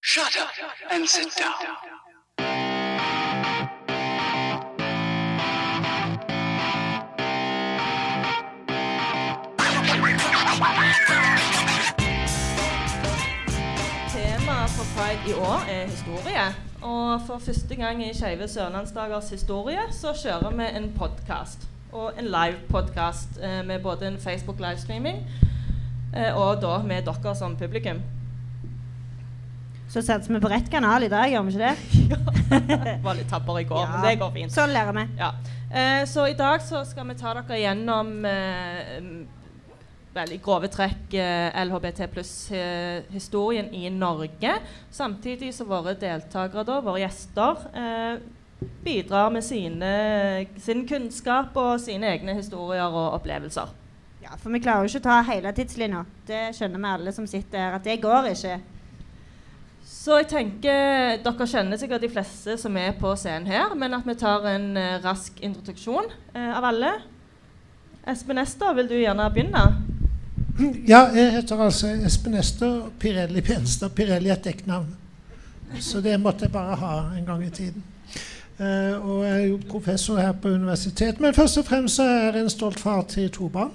Shut up and sit down. Temaet for Pride i år historie, og for første gang i Skeive Sørlandsdagers historie så kjører vi en podcast, og en live podcast med både en Facebook livestreaming og da med dere som publikum. Så settes vi på rett kanal i dag, gjør vi ikke det? Ja, var litt tapper i går, men det går fint. Sånn lærer vi. Ja. Så i dag så skal vi ta dere gjennom veldig grove trekk LHBT pluss historien i Norge. Samtidig så våre deltakere da, våre gjester, bidrar med sin kunnskap og sine egne historier og opplevelser. Ja, for vi klarer jo ikke å ta hele tidslinja. Det skjønner vi alle som sitter her, at det går ikke. Så jeg tenker, dere kjenner sikkert de fleste som på scenen her, men at vi tar en rask introduksjon av alle. Espen Ester, vil du gjerne begynne? Ja, jeg heter altså Espen Ester Pirelli Penstad. Pirelli et dekknavn. Så det måtte jeg bare ha en gang i tiden. Og jeg jo professor her på universitet. Men først og fremst så jeg en stolt far til 2 barn.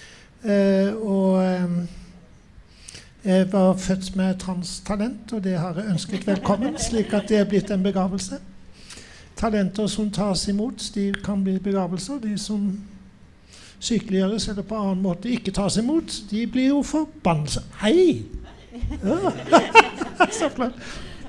Jeg var født med transtalent, og det har jeg ønsket velkommen, slik at det blitt en begavelse. Talenter som tas imot, de kan bli begavelser. De som sykeliggjøres eller på annen måte ikke tas imot, de blir jo forbannelse. Hei! Ja. Så flott.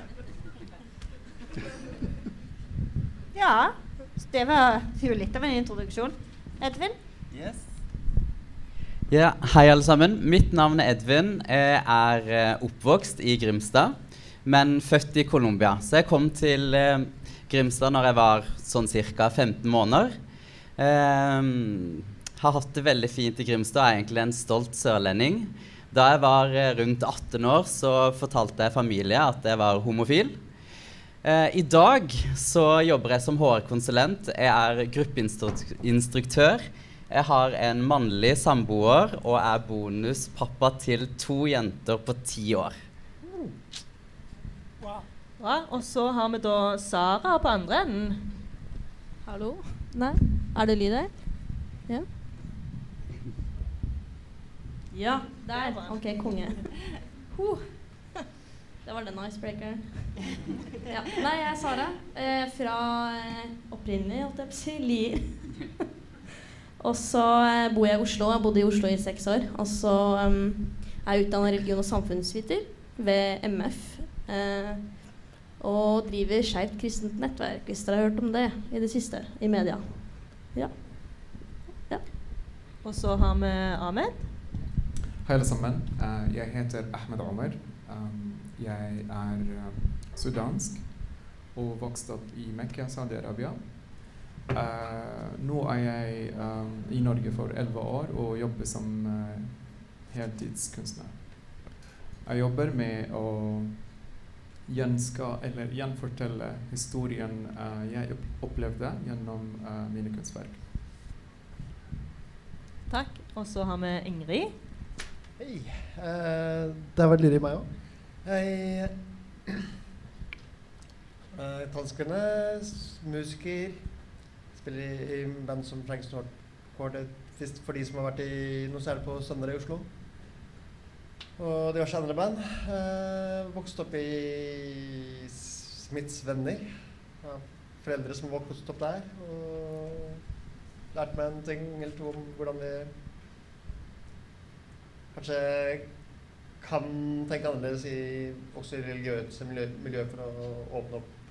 Ja, det var jo litt av en introduksjon. Edvin? Yes. Ja, hei alle sammen. Mitt navn Edvin. Jeg oppvokst i Grimstad, men født i Colombia. Så jeg kom til Grimstad når jeg var sånn cirka 15 måneder. Har hatt det veldig fint i Grimstad, egentlig en stolt sørlending. Da jeg var rundt 18 år, så fortalte jeg familie at jeg var homofil. I dag så jobber jeg som HR-konsulent. Jeg gruppeinstruktør. Jeg har en mannlig samboer og bonuspappa til 2 jenter på 10 år. Wow. Ja, og så har vi da Sara på andre enden. Hallo? Nei? Det lyd her? Ja. Ja, der. Ok, konge. Det var den icebreakeren. Ja. Nei, jeg Sara. Fra opprinnelig, holdt jeg på å si, Lier. Og så bor jeg i Oslo. Jeg bodde i Oslo i 6 år. Og så jeg utdannet religion- og samfunnsviter ved MF. Og driver Skeiv kristent nettverk, hvis dere har hørt om det i det siste, i media. Ja. Ja. Og så har vi Ahmed. Hei alle sammen. Jeg heter Ahmed Omar. Jeg sudansk og vokst opp i Mekka, Saudi-Arabia. Nå jeg i Norge for 11 år og jobber som heltidskunstner. Jeg jobber med å gjenfortelle historien jeg opplevde gjennom mine kunstverk. Takk. Og så har vi Ingrid. Hei. Det var litt i meg også. Jeg talskvinne, musiker, spiller i band som Frankenstein Quartet, for de som har vært i noe særlig på Søndre i Oslo. Og diverse andre band. Vokst opp i Smiths venner. Ja, foreldre som vokst opp der. Og lært meg en ting eller 2 om hvordan vi kanskje kan tenke annerledes også i religiøse miljø for å åpne opp.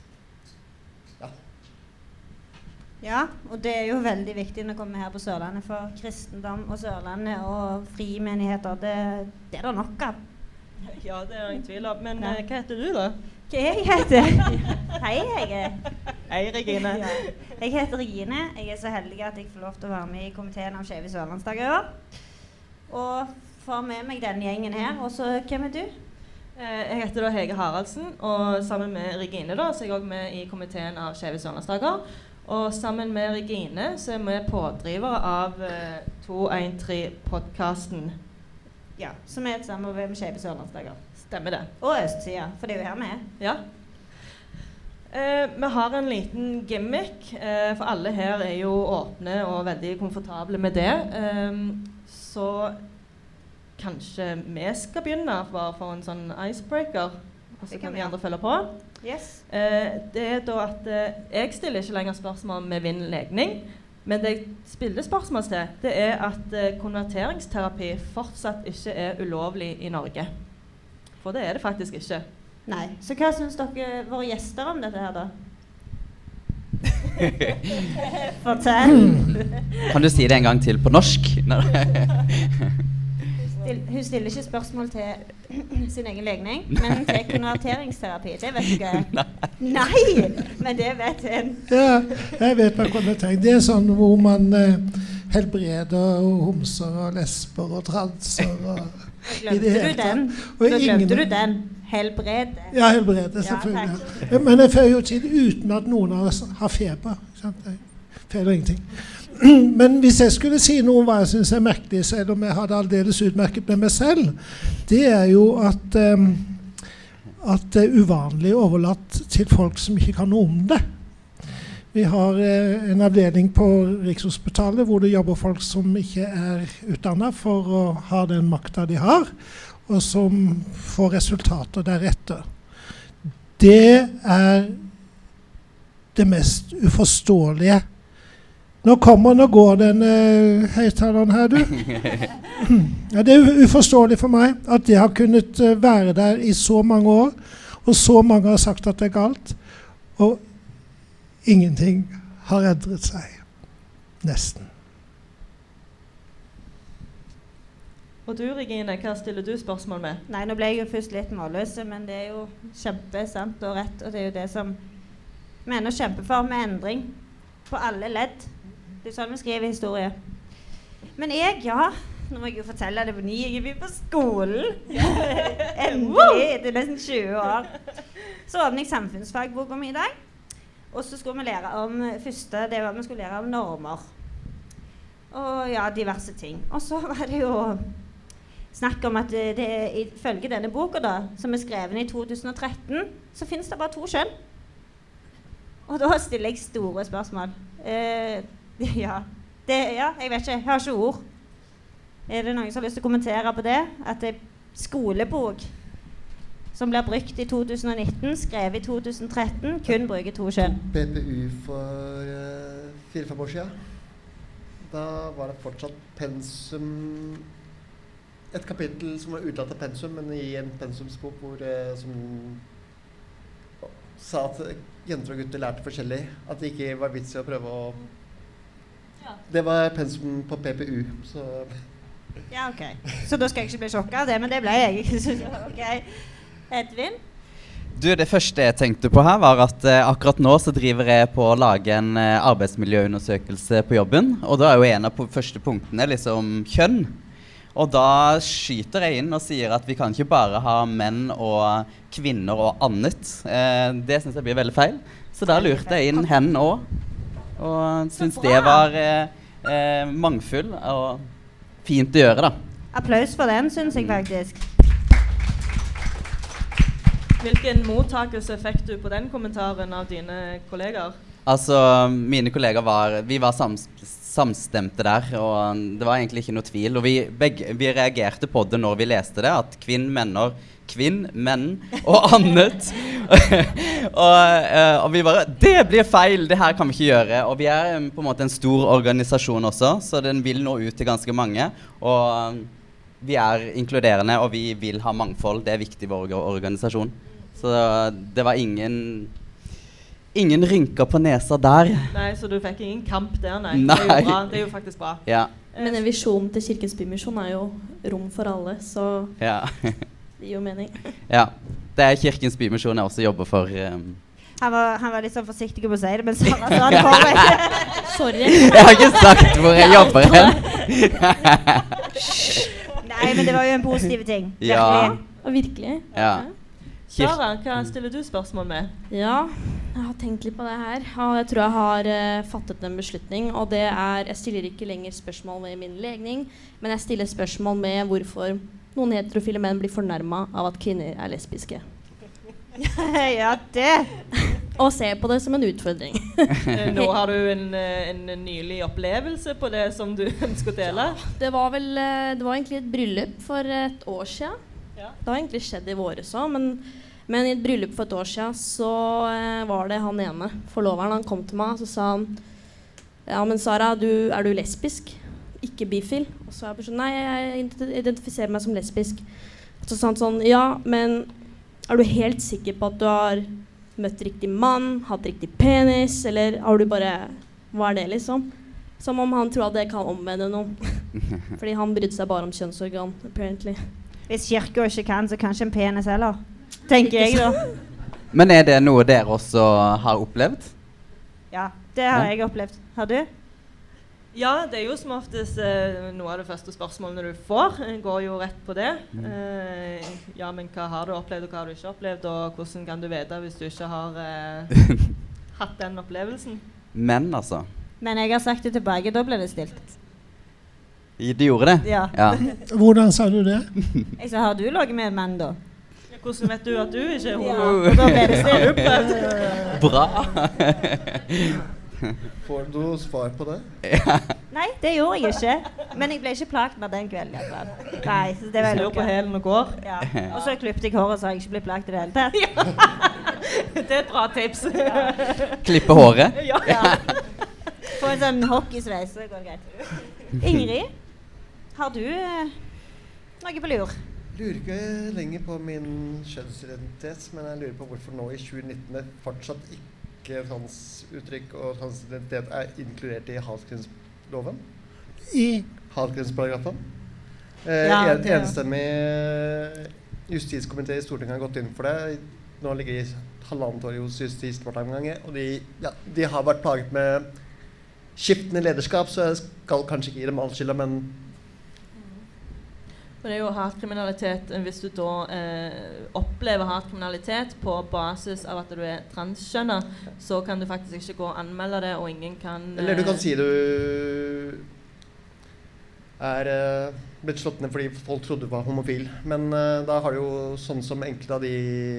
Ja, og det jo veldig viktig når vi kommer her på Sørlandet, for kristendom og Sørlandet og frimenigheter, det det nok av. Ja, det ingen tvil om. Men hva heter du da? Hva jeg heter? Hei, Hei, Regine. Ja. Jeg heter Regine. Jeg så heldig at jeg får lov til å være med i komiteen av Skeive Sørlandsdager. Og får med meg denne gjengen her. Og så, hvem du? Jeg heter da Hege Haraldsen, og sammen med Regine da, så jeg også med i komiteen av Skeive Sørlandsdager. Og sammen med Regine så vi pådrivere av 213-podcasten. Ja, som et samarbeid med Skeive Sørlandsdager. Stemmer det. Og østsida, for det er jo her vi er. Ja. Vi har en liten gimmick, for alle her er jo åpne og veldig komfortable med det. Så kanskje vi skal begynne bare for en sånn icebreaker, og så kan de andre følge på. Yes. Det er da at jeg stiller ikke lenger spørsmål med Vind legning, men det jeg spiller spørsmål til, det er at konverteringsterapi fortsatt ikke er ulovlig i Norge. For det er det faktisk ikke. Nei. Så hva synes dere våre gjester om dette her da? Fortell. Kan du si det en gang til på norsk? Hun stiller ikke spørsmål til sin egen legning, men til konverteringsterapi. Det vet du ikke. Nei, men det vet en. Ja, jeg vet hva konvertering. Det er sånn hvor man helbreder homser og lesber og transer og Glemte du den? Da glemte du den. Helbrede. Ja, helbrede, selvfølgelig. Ja, men jeg fører jo til uten at noen av oss har feber. Feiler ingenting. Men hvis jeg skulle si noe om hva jeg synes er merkelig, selv om jeg hadde aldeles utmerket med meg selv, det er jo at det er uvanlig overlatt til folk som ikke kan noe om det. Vi har en avdeling på Rikshospitalet hvor det jobber folk som ikke er utdannet for å ha den makta de har, og som får resultater deretter. Det er det mest uforståelige. Nå går den høyttaleren her, du. Ja, det er uforståelig for meg at det har kunnet være der i så mange år, og så mange har sagt at det er galt, og ingenting har endret seg. Nesten. Og du, Regine, hva stiller du spørsmål med? Nei, nå ble jeg jo først litt målløs, men det er jo kjempesant og rett, og det er jo det som vi mener kjempe for med endring på alle ledd. Det er sånn vi skriver historie. Men nå må jeg jo fortelle det på ny, jeg er på skolen. Endelig, det er nesten 20 år. Så åpner jeg samfunnsfagboka mi i dag, og så skulle vi lære om vi skulle lære om normer. Og ja, diverse ting. Og så var det jo snakk om at det ifølge denne boka da, som er skrevet i 2013, så finnes det bare 2 kjønn. Og da stiller jeg store spørsmål. Ja, jeg vet ikke, jeg har ikke ord. Er det noen som har lyst til å kommentere på det? At det skolebok som blir brukt i 2019, skrevet i 2013, kun bruker 2 kjønn. PPU for 4-5 år siden. Da var det fortsatt pensum, et kapittel som var utelatt av pensum, men i en pensumsbok som sa at jenter og gutter lærte forskjellig, at det ikke var vits i å prøve å... Ja. Det var pensum på PPU, så... Ja, ok. Så da skal jeg ikke bli sjokket av det, men det ble jeg ikke. Ok. Edvin? Du, det første jeg tenkte på her var at akkurat nå så driver jeg på å lage en arbeidsmiljøundersøkelse på jobben, og da er jo en av første punktene liksom kjønn. Og da skyter jeg inn og sier at vi kan ikke bare ha menn og kvinner og annet. Det synes jeg blir veldig feil. Så da lurte jeg inn hen også, og synes det var mangfull og fint å gjøre da. Applaus for den, synes jeg faktisk. Hvilken mottakelse fikk du på den kommentaren av dine kolleger? Altså, mine kolleger vi var samstemte der, og det var egentlig ikke noe tvil. Og vi reagerte på det når vi leste det, at kvinn, menn og annet. og vi bare, det blir feil, det her kan vi ikke gjøre. Og vi er på en måte en stor organisasjon også, så den vil nå ut til ganske mange. Og vi er inkluderende, og vi vil ha mangfold. Det er viktig i vår organisasjon. Så det var ingen rynker på nesa der. Nei, så du fikk ingen kamp der, nei. Nei. Det er jo bra, det er jo faktisk bra. Ja. Men en visjon til Kirkens Bymisjon er jo rom for alle, så ja. Det gir jo mening. Ja, det er Kirkens Bymisjon jeg også jobber for. Han var litt sånn forsiktig på å si det, men så han får meg. Sorry. Jeg har ikke sagt hvor jeg jobber hen. Nei, men det var jo en positiv ting. Ja. Virkelig. Ja. Sara, hva stiller du spørsmål med? Ja, jeg har tenkt litt på det her, og jeg tror jeg har fattet en beslutning, og det er, jeg stiller ikke lenger spørsmål med min legning, men jeg stiller spørsmål med hvorfor noen heterofile menn blir fornærmet av at kvinner er lesbiske. Ja, det. Og ser på det som en utfordring. Nå har du en nylig opplevelse på det som du ønsker å dele. Det var egentlig et bryllup for et år siden. Ja. Det har egentlig skjedd i våre så, men i et bryllup for et år siden så var det han ene, forloveren, han kom til meg, så sa han, ja, men Sara, er du lesbisk? Ikke bifil? Og så jeg sånn, nei, jeg identifiserer meg som lesbisk. Så sa han sånn, ja, men er du helt sikker på at du har møtt riktig mann, hatt riktig penis, eller har du bare, hva det liksom? Som om han tror at det kan omvende noen. Fordi han brydde seg bare om kjønnsorgan, apparently. Hvis kirka ikke kan, så kanskje en penis heller, tenker jeg da. Men det noe dere også har opplevd? Ja, det har jeg opplevd. Har du? Ja, det er jo som oftest noe av det første spørsmålene du får. Går jo rett på det. Ja, men hva har du opplevd, og hva har du ikke opplevd, og hvordan kan du vite hvis du ikke har hatt den opplevelsen? Men altså. Men jeg har sagt det tilbake, da ble det stilt. Du gjorde det? Ja. Ja. Hvordan sa du det? Jeg sa, har du laget med en mann da? Hvordan vet du at du ikke er homo? Ja, og da ble det stilt. Bra. Får du svar på det? Ja. Nei, det gjorde jeg ikke. Men jeg ble ikke plagt med den kvelden. I hvert fall. Nei, så det var Slår på hælen og går. Ja. Og så klippte jeg håret, så har jeg ikke blitt plagt i det hele tatt. Det er et bra tips. Klippe håret? Ja. Få en sånn hockeysveis, så går det greit. Ingrid, har du noe på lur? Jeg lurer ikke lenger på min kjønnsidentitet, men jeg lurer på hvorfor nå i 2019 fortsatt ikke transuttrykk og transidentitet er inkludert i hatkrimsloven. I Hatkrimsparagrafen. Ja, det- Enstemmig justiskomité i Stortinget har gått inn for det. Nå ligger de 1,5 år hos Justisdepartementet, og de har vært plaget med skiftende lederskap, så jeg skal kanskje ikke gi dem all skylda, men Det er jo hatkriminalitet. Hvis du da opplever hatkriminalitet på basis av at du er transkjønnet, så kan du faktisk ikke gå og anmelde det, og ingen kan Eller du kan si du er blitt slått ned fordi folk trodde du var homofil. Men da har du jo sånn som enkelte av de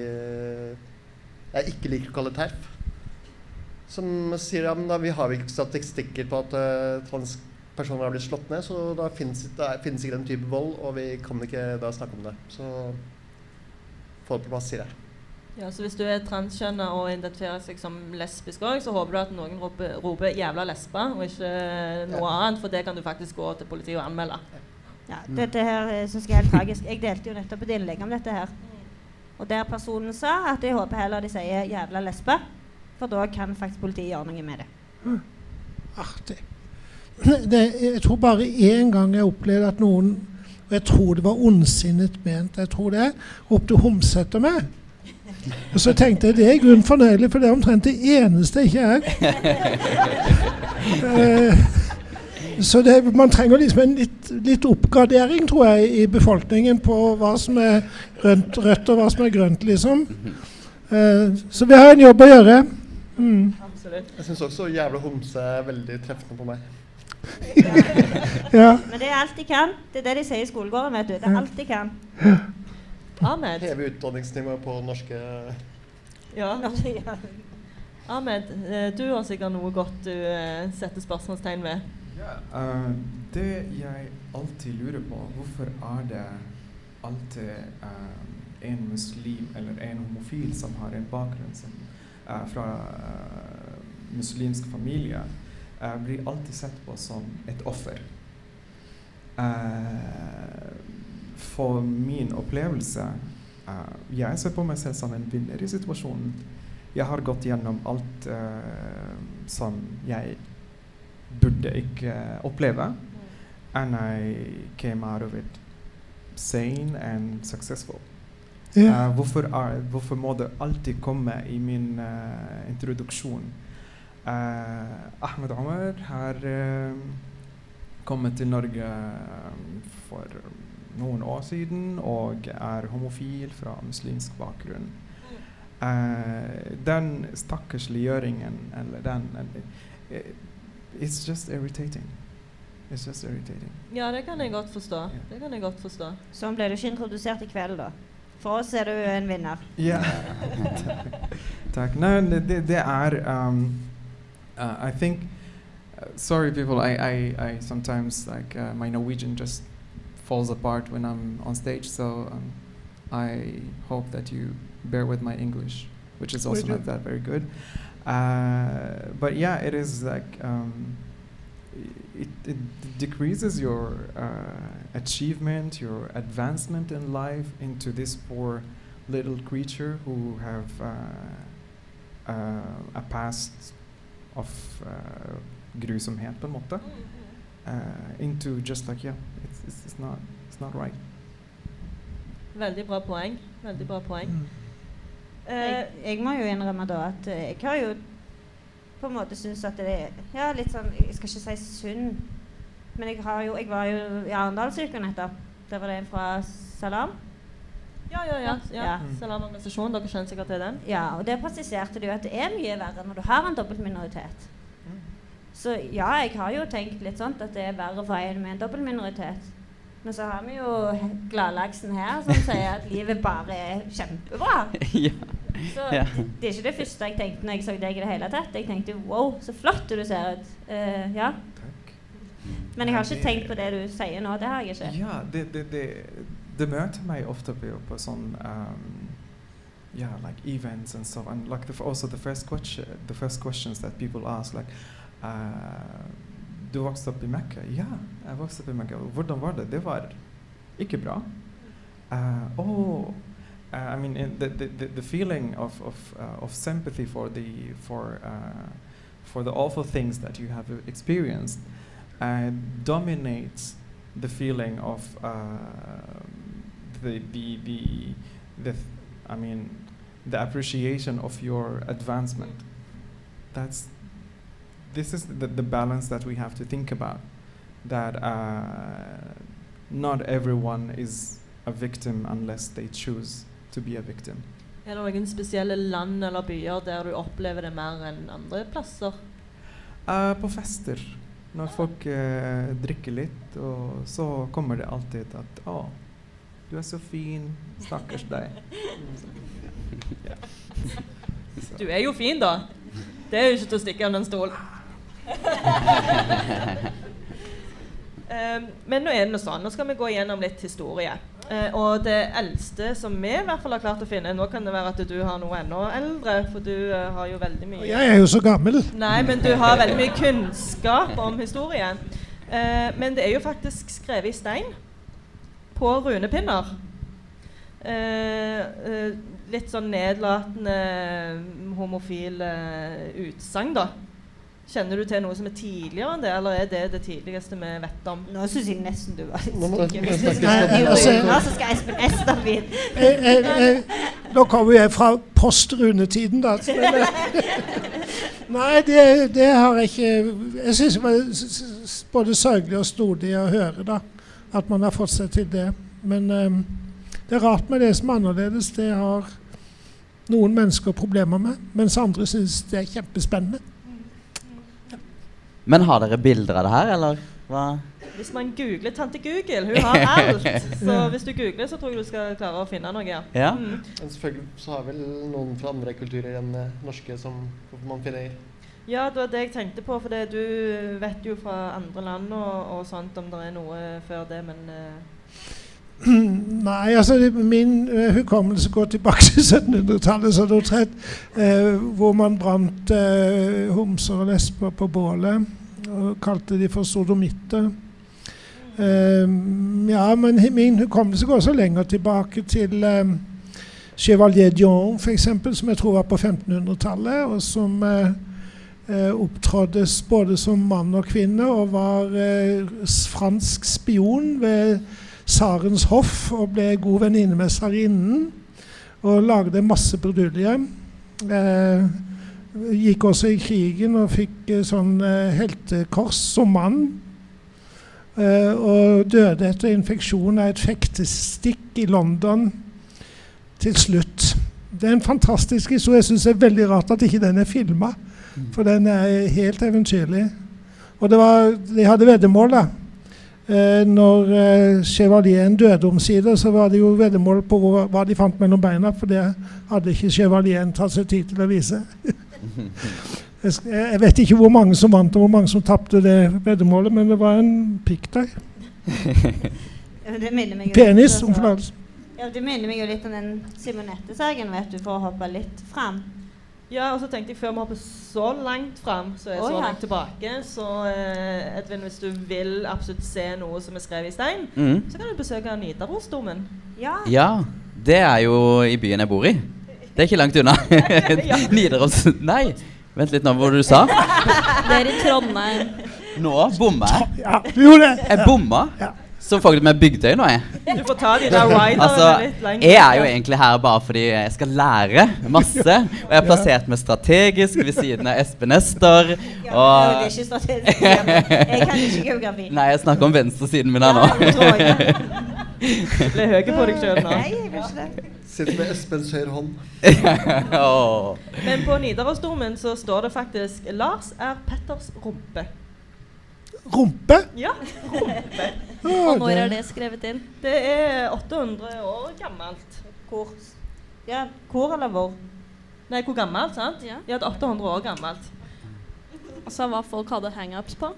jeg ikke liker å kalle TERF, som sier ja, men da vi har ikke statistikker på at transpersoner har blitt slått ned, så da finnes ikke den type vold, og vi kan ikke da snakke om det. Så få det på plass, sier jeg. Ja, så hvis du er transkjønnet og identifierer seg som lesbisk også, så håper du at noen roper jævla lesba, og ikke noe annet, for det kan du faktisk gå til politiet og anmelde. Ja, dette her synes jeg er helt tragisk. Jeg delte jo nettopp et innlegg om dette her. Og der personen sa at jeg håper heller de sier jævla lesba, for da kan faktisk politiet gjøre noe med det. Artig. Jeg tror bare en gang jeg opplevde at noen, og jeg tror det var ondsinnet ment, jeg tror det, ropte homse etter meg. Og så tenkte jeg, det er grunn fornøyelig, for det er omtrent det eneste jeg ikke er. Så man trenger liksom en litt oppgradering, tror jeg, i befolkningen på hva som er rødt og hva som er grønt, liksom. Så vi har en jobb å gjøre. Absolutt. Jeg synes også jævla homse er veldig treffende på meg. Ja. Men det er alt de kan. Det er det de sier i skolegården, vet du. Det er alt de kan. Ahmed. Heve utdanningsnivået på norske... Ja. Ahmed, du har sikkert noe godt du setter spørsmålstegn ved. Det jeg alltid lurer på, hvorfor er det alltid en muslim eller en homofil som har en bakgrunn som fra muslimsk familie, blir alltid sett på som et offer. For min opplevelse, jeg ser på meg selv som en vinner i situasjonen. Jeg har gått gjennom alt som jeg burde ikke oppleve. And I came out of it sane and successful. Ja. Hvorfor må det alltid komme i min introduksjon? Ahmed Omar har kommet til Norge for noen år siden og er homofil fra muslimsk bakgrunn. Den stakkarsliggjøringen, eller den, it's just irritating. It's just irritating. Ja, det kan jeg godt forstå. Det kan jeg godt forstå. Sånn ble du ikke introdusert I kveld da. For oss du en vinner. Yeah. Takk. No, det I think, sorry people, I sometimes, like, my Norwegian just falls apart when I'm on stage, so I hope that you bear with my English, which is also not that very good. But yeah, it is like, it decreases your achievement, your advancement in life into this poor little creature who have a past of grusomhet på en måte, into just like, yeah, it's not right. Veldig bra poeng. Veldig bra poeng. Jeg må jo innrømme da at jeg har jo på en måte synes at det ja, litt sånn, jeg skal ikke si synd, men jeg var jo I Arendalsuken nettopp. Det var det en fra Salam. Ja. Salam-organisasjon, dere kjenner sikkert til den. Ja, og det presiserte du at det mye verre når du har en dobbeltminoritet. Så ja, jeg har jo tenkt litt sånt at det verre for en med en dobbeltminoritet. Men så har vi jo gladlaksen her som sier at livet bare kjempebra. Ja. Så det ikke det første jeg tenkte når jeg så deg I det hele tatt. Jeg tenkte, wow, så flott du ser ut. Ja. Takk. Men jeg har ikke tenkt på det du sier nå, det har jeg ikke. Ja, det møter meg ofte på sånn, yeah, like events and so on. Like also the first questions that people ask, like, du vokste opp I Mekka? Ja, jeg vokste opp I Mekka. Hvordan var det? Det var ikke bra. I mean, the feeling of sympathy for the awful things that you have experienced dominates the feeling of the appreciation of your advancement. This is the balance that we have to think about. That not everyone is a victim unless they choose to be a victim. Det noen spesielle land eller byer der du opplever det mer enn andre plasser? På fester. Når folk drikker litt, og så kommer det alltid at du så fin, stakkars deg. Du jo fin da. Det jo ikke til å stikke under en stol. Men nå det noe sånn. Nå skal vi gå gjennom litt historie. Og det eldste som vi I hvert fall har klart å finne, nå kan det være at du har noe enda eldre, for du har jo veldig mye... Jeg jo så gammel. Nei, men du har veldig mye kunnskap om historien. Men det jo faktisk skrevet I stein på runepinner. Litt sånn nedlatende homofile utsagn da. Kjenner du til noe som tidligere enn det, eller det tidligste vi vet om? Nå synes jeg nesten du var Nå så skal Espen Ester vite. Nå kommer jeg fra post-runetiden da. Nei, det har jeg ikke... Jeg synes det var både sørgelig og snodig å høre da, at man har fått seg til det. Men det rart med det som annerledes. Det har noen mennesker problemer med, mens andre synes det kjempespennende. Men har dere bilder av det her, eller hva? Hvis man googler Tante Google, hun har alt. Så hvis du googler, så tror jeg du skal klare å finne noe. Ja. Men selvfølgelig så har vel noen fra andre kulturer enn norske som man finner. Ja, det var det jeg tenkte på, for du vet jo fra andre land og sånt om det noe før det, men... Nei, altså min hukommelse går tilbake til 1700-tallet, så hvor man brant homser og lesber på bålet og kalte de for sodomitter. Ja, men min hukommelse går så lenger tilbake til Chevalier Dion, for eksempel, som jeg tror var på 1500-tallet, og som opptråddes både som mann og kvinne, og var fransk spion ved Sarens hoff og ble god venninne med Sarinnen og lagde masse brudulje. Gikk også I krigen og fikk sånn heltekors som mann og døde etter infeksjon av et fektestikk I London til slutt. Det en fantastisk historie. Jeg synes det veldig rart at ikke den filmet, for den helt eventyrlig. Og de hadde veddemål da. Når Chevalien døde omsider, så var det jo veddemål på hva de fant mellom beina, for det hadde ikke Chevalien tatt seg tid til å vise. Jeg vet ikke hvor mange som vant og hvor mange som tappte det veddemålet, men det var en pikk der. Penis, om forlatelse. Ja, det minner meg jo litt om den Simonette-sagen, vet du, for å hoppe litt frem. Ja, og så tenkte jeg før vi hopper så langt frem, så så langt tilbake, så Edvin, hvis du vil absolutt se noe som skrevet i stein, så kan du besøke Nidarosdomen. Ja, det jo i byen jeg bor i. Det ikke langt unna. Nidaros... Nei, vent litt nå, hva du sa? Det i Trondheim. Nå bommer jeg. Ja, du gjorde det. Jeg bommer? Ja. Så faktisk med Bygdøy nå Du får ta de der riderne litt lenger. Jeg jo egentlig her bare fordi jeg skal lære masse. Og jeg plassert meg strategisk ved siden av Espen Ester. Ja, det ikke strategisk. Jeg kan ikke geografi. Nei, jeg snakker om venstresiden min her nå. Ble høye på deg selv nå. Nei, jeg vil ikke det. Sitter med Espens høyre hånd. Men på Nidarosdomen så står det faktisk Lars Petters rumpe. Rumpe? Ja, rumpe. Og når det skrevet inn? Det 800 år gammelt. Hvor? Ja, hvor eller hvor? Nei, hvor gammelt, sant? Ja, det 800 år gammelt. Altså hva folk hadde hang-ups på?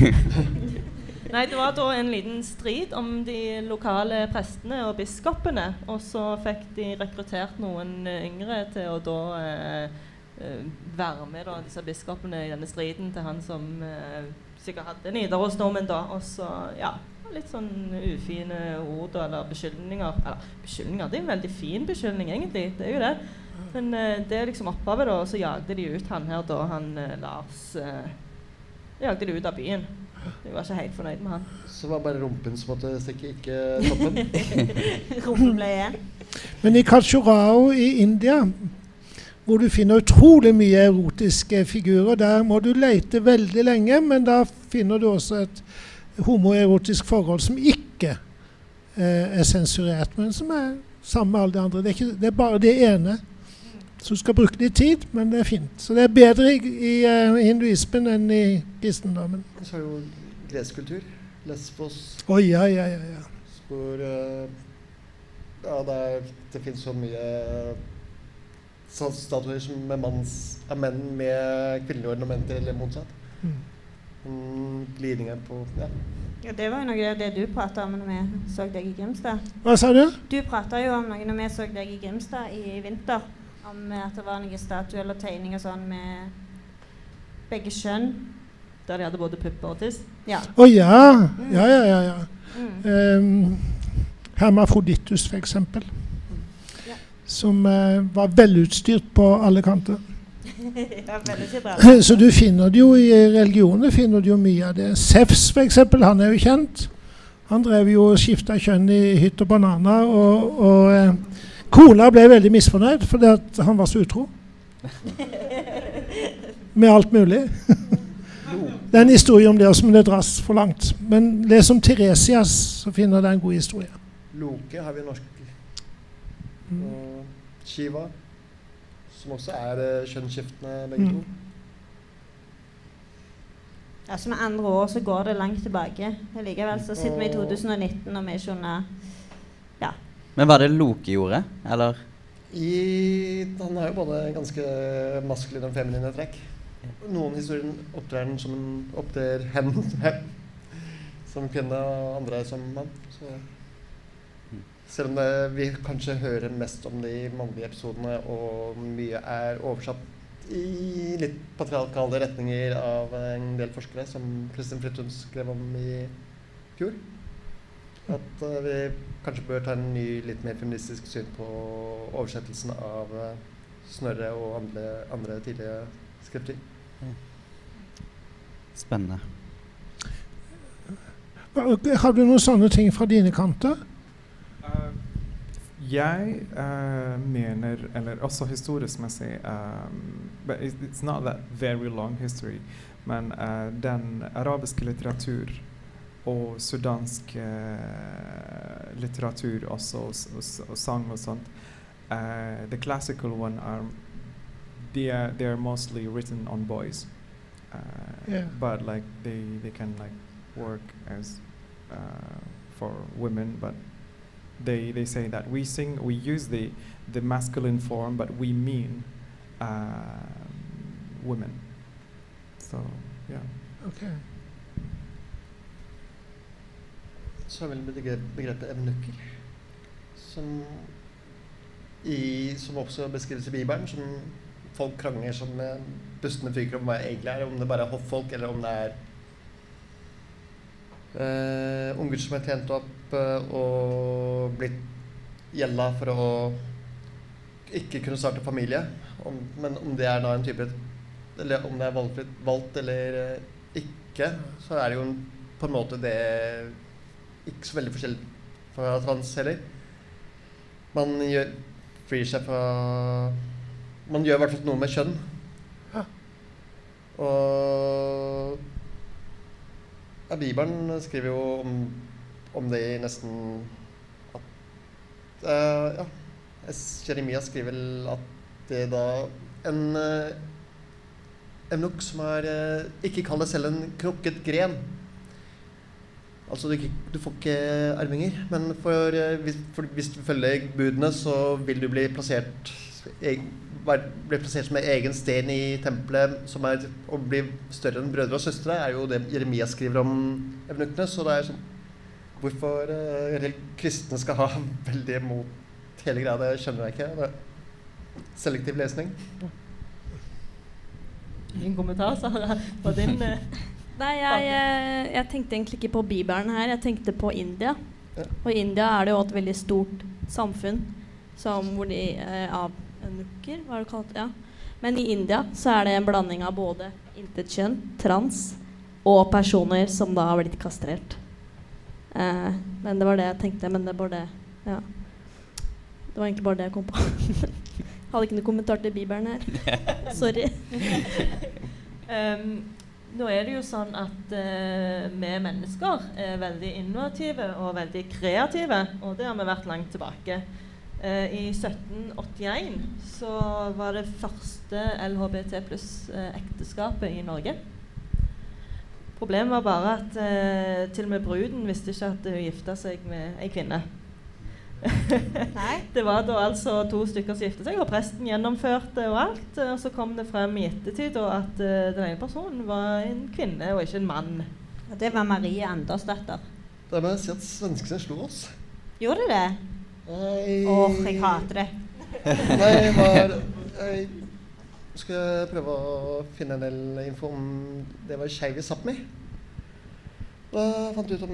Nei, det var da en liten strid om de lokale prestene og biskopene, og så fikk de rekruttert noen yngre til å da være med da, disse biskopene i denne striden til han som sikkert hadde Nidarosdomen da, og så, ja, litt sånn ufine ord eller beskyldninger. Beskyldninger, det en veldig fin beskyldning egentlig, det jo det. Men det liksom opphavet da, så jagde de ut han her da, han Lars, jagde de ut av byen. De var ikke helt fornøyd med han. Så var bare rumpen som måtte stikke, ikke toppen. Rumpen ble igjen. Men i Khajuraho i India, hvor du finner utrolig mye erotiske figurer, der må du lete veldig lenge, men da finner du også et homoerotisk forhold som ikke sensurert, men som sammen med alle de andre. Det bare det ene. Så du skal bruke litt tid, men det fint. Så det bedre i hinduismen enn i kristendommen. Så jo gresk kultur, Lesbos. Ja. Hvor, ja, det finnes så mye statuer som menn med kvinnelige ornamenter eller motsatt. Glidninger på, ja. Ja, det var jo noe av det du pratet om når vi så deg i Grimstad. Hva sa du? Du pratet jo om noe når vi så deg i Grimstad i vinter, om at det var noen statuer eller tegninger sånn med begge kjønn. Der de hadde både pupper og tiss? Ja. Ja. Hermafroditus for eksempel. Som var velutstyrt på alle kanter. Så du finner det jo i religioner, finner du jo mye av det. Zeus for eksempel, han jo kjent. Han drev jo og skiftet kjønn i hytt og banana, og kona ble veldig misfornøyd fordi at han var så utro. Med alt mulig. Det en historie om det som det dras for langt. Men les om Tiresias, så finner det en god historie. Loke har vi norsk. Shiva, som også kjønnsskiftende begge to. Altså med andre år så går det langt tilbake. Likevel så sitter vi i 2019 og vi skjønner, ja. Men hva det Loke gjorde, eller? Han har jo både ganske maskuline og feminine trekk. Noen historier opptrer hen som kvinne, og andre som mann. Så selv om vi kanskje hører mest om de mannlige episodene, og mye oversatt i litt patriarkale retninger av en del forskere, som Kristin Fridtun skrev om i fjor. At vi kanskje bør ta en ny, litt mer feministisk syn på oversettelsen av Snorre og andre tidlige skrifter. Spennende. Har du noen sånne ting fra dine kanter? Jeg mener, eller også historisk messig, but it's not that very long history, men den arabiske litteratur og sudansk litteratur også, og sang og sånt, the classical one they are mostly written on boys, but like they can like work as for women, but they say that we use the masculine form, but we mean women. So yeah. Okay. Så er vel begrepet evnukker, som også beskrives I Bibelen, som folk krangler som bustende fyker om hva det egentlig om det bare hoffolk, eller om det unger som tjent opp og blitt gjelda for å ikke kunne starte familie, men om det da en type, eller om det valgt eller ikke, så det jo på en måte det ikke så veldig forskjellig fra trans heller. Man frir seg fra, man gjør I hvert fall noe med kjønn. Og Bibelen skriver jo om det I nesten at Jeremia skriver vel at det da en nok som ikke kaller selv en krukket gren. Altså du får ikke arvinger, men hvis du følger budene, så vil du bli plassert som en egen sten I tempelet, som å bli større enn brødre og søstre, jo det Jeremia skriver om evnukkene, så det sånn, hvorfor kristne skal ha veldig mot hele greia, det skjønner jeg ikke. Det selektiv lesning. Ingen kommentar, Sara, på din... Nei, jeg tenkte egentlig ikke på Bibelen her, jeg tenkte på India. Og I India det jo et veldig stort samfunn, hvor de av nukker, hva det kalt? Ja. Men I India så det en blanding av både intetkjønn, trans, og personer som da har blitt kastrert. Men det var det jeg tenkte, men det var det, ja. Det var egentlig bare det jeg kom på. Hadde ikke noe kommentar til Bibelen her. Sorry. Nå det jo sånn at vi mennesker veldig innovative og veldig kreative, og det har vi vært langt tilbake. I 1781 så var det første LHBT pluss ekteskapet I Norge. Problemet var bare at til og med bruden visste ikke at hun gifta seg med en kvinne. Det var da altså 2 stykker som gifte seg, og presten gjennomførte og alt, og så kom det frem I ettertid at den ene personen var en kvinne og ikke en mann. Og det var Marie Andersdatter. Da må jeg si at svenskene slo oss. Gjorde de det? Nei. Jeg hater det. Nei, jeg skal prøve å finne en del info om det var skeiv I Sápmi. Da fant jeg ut om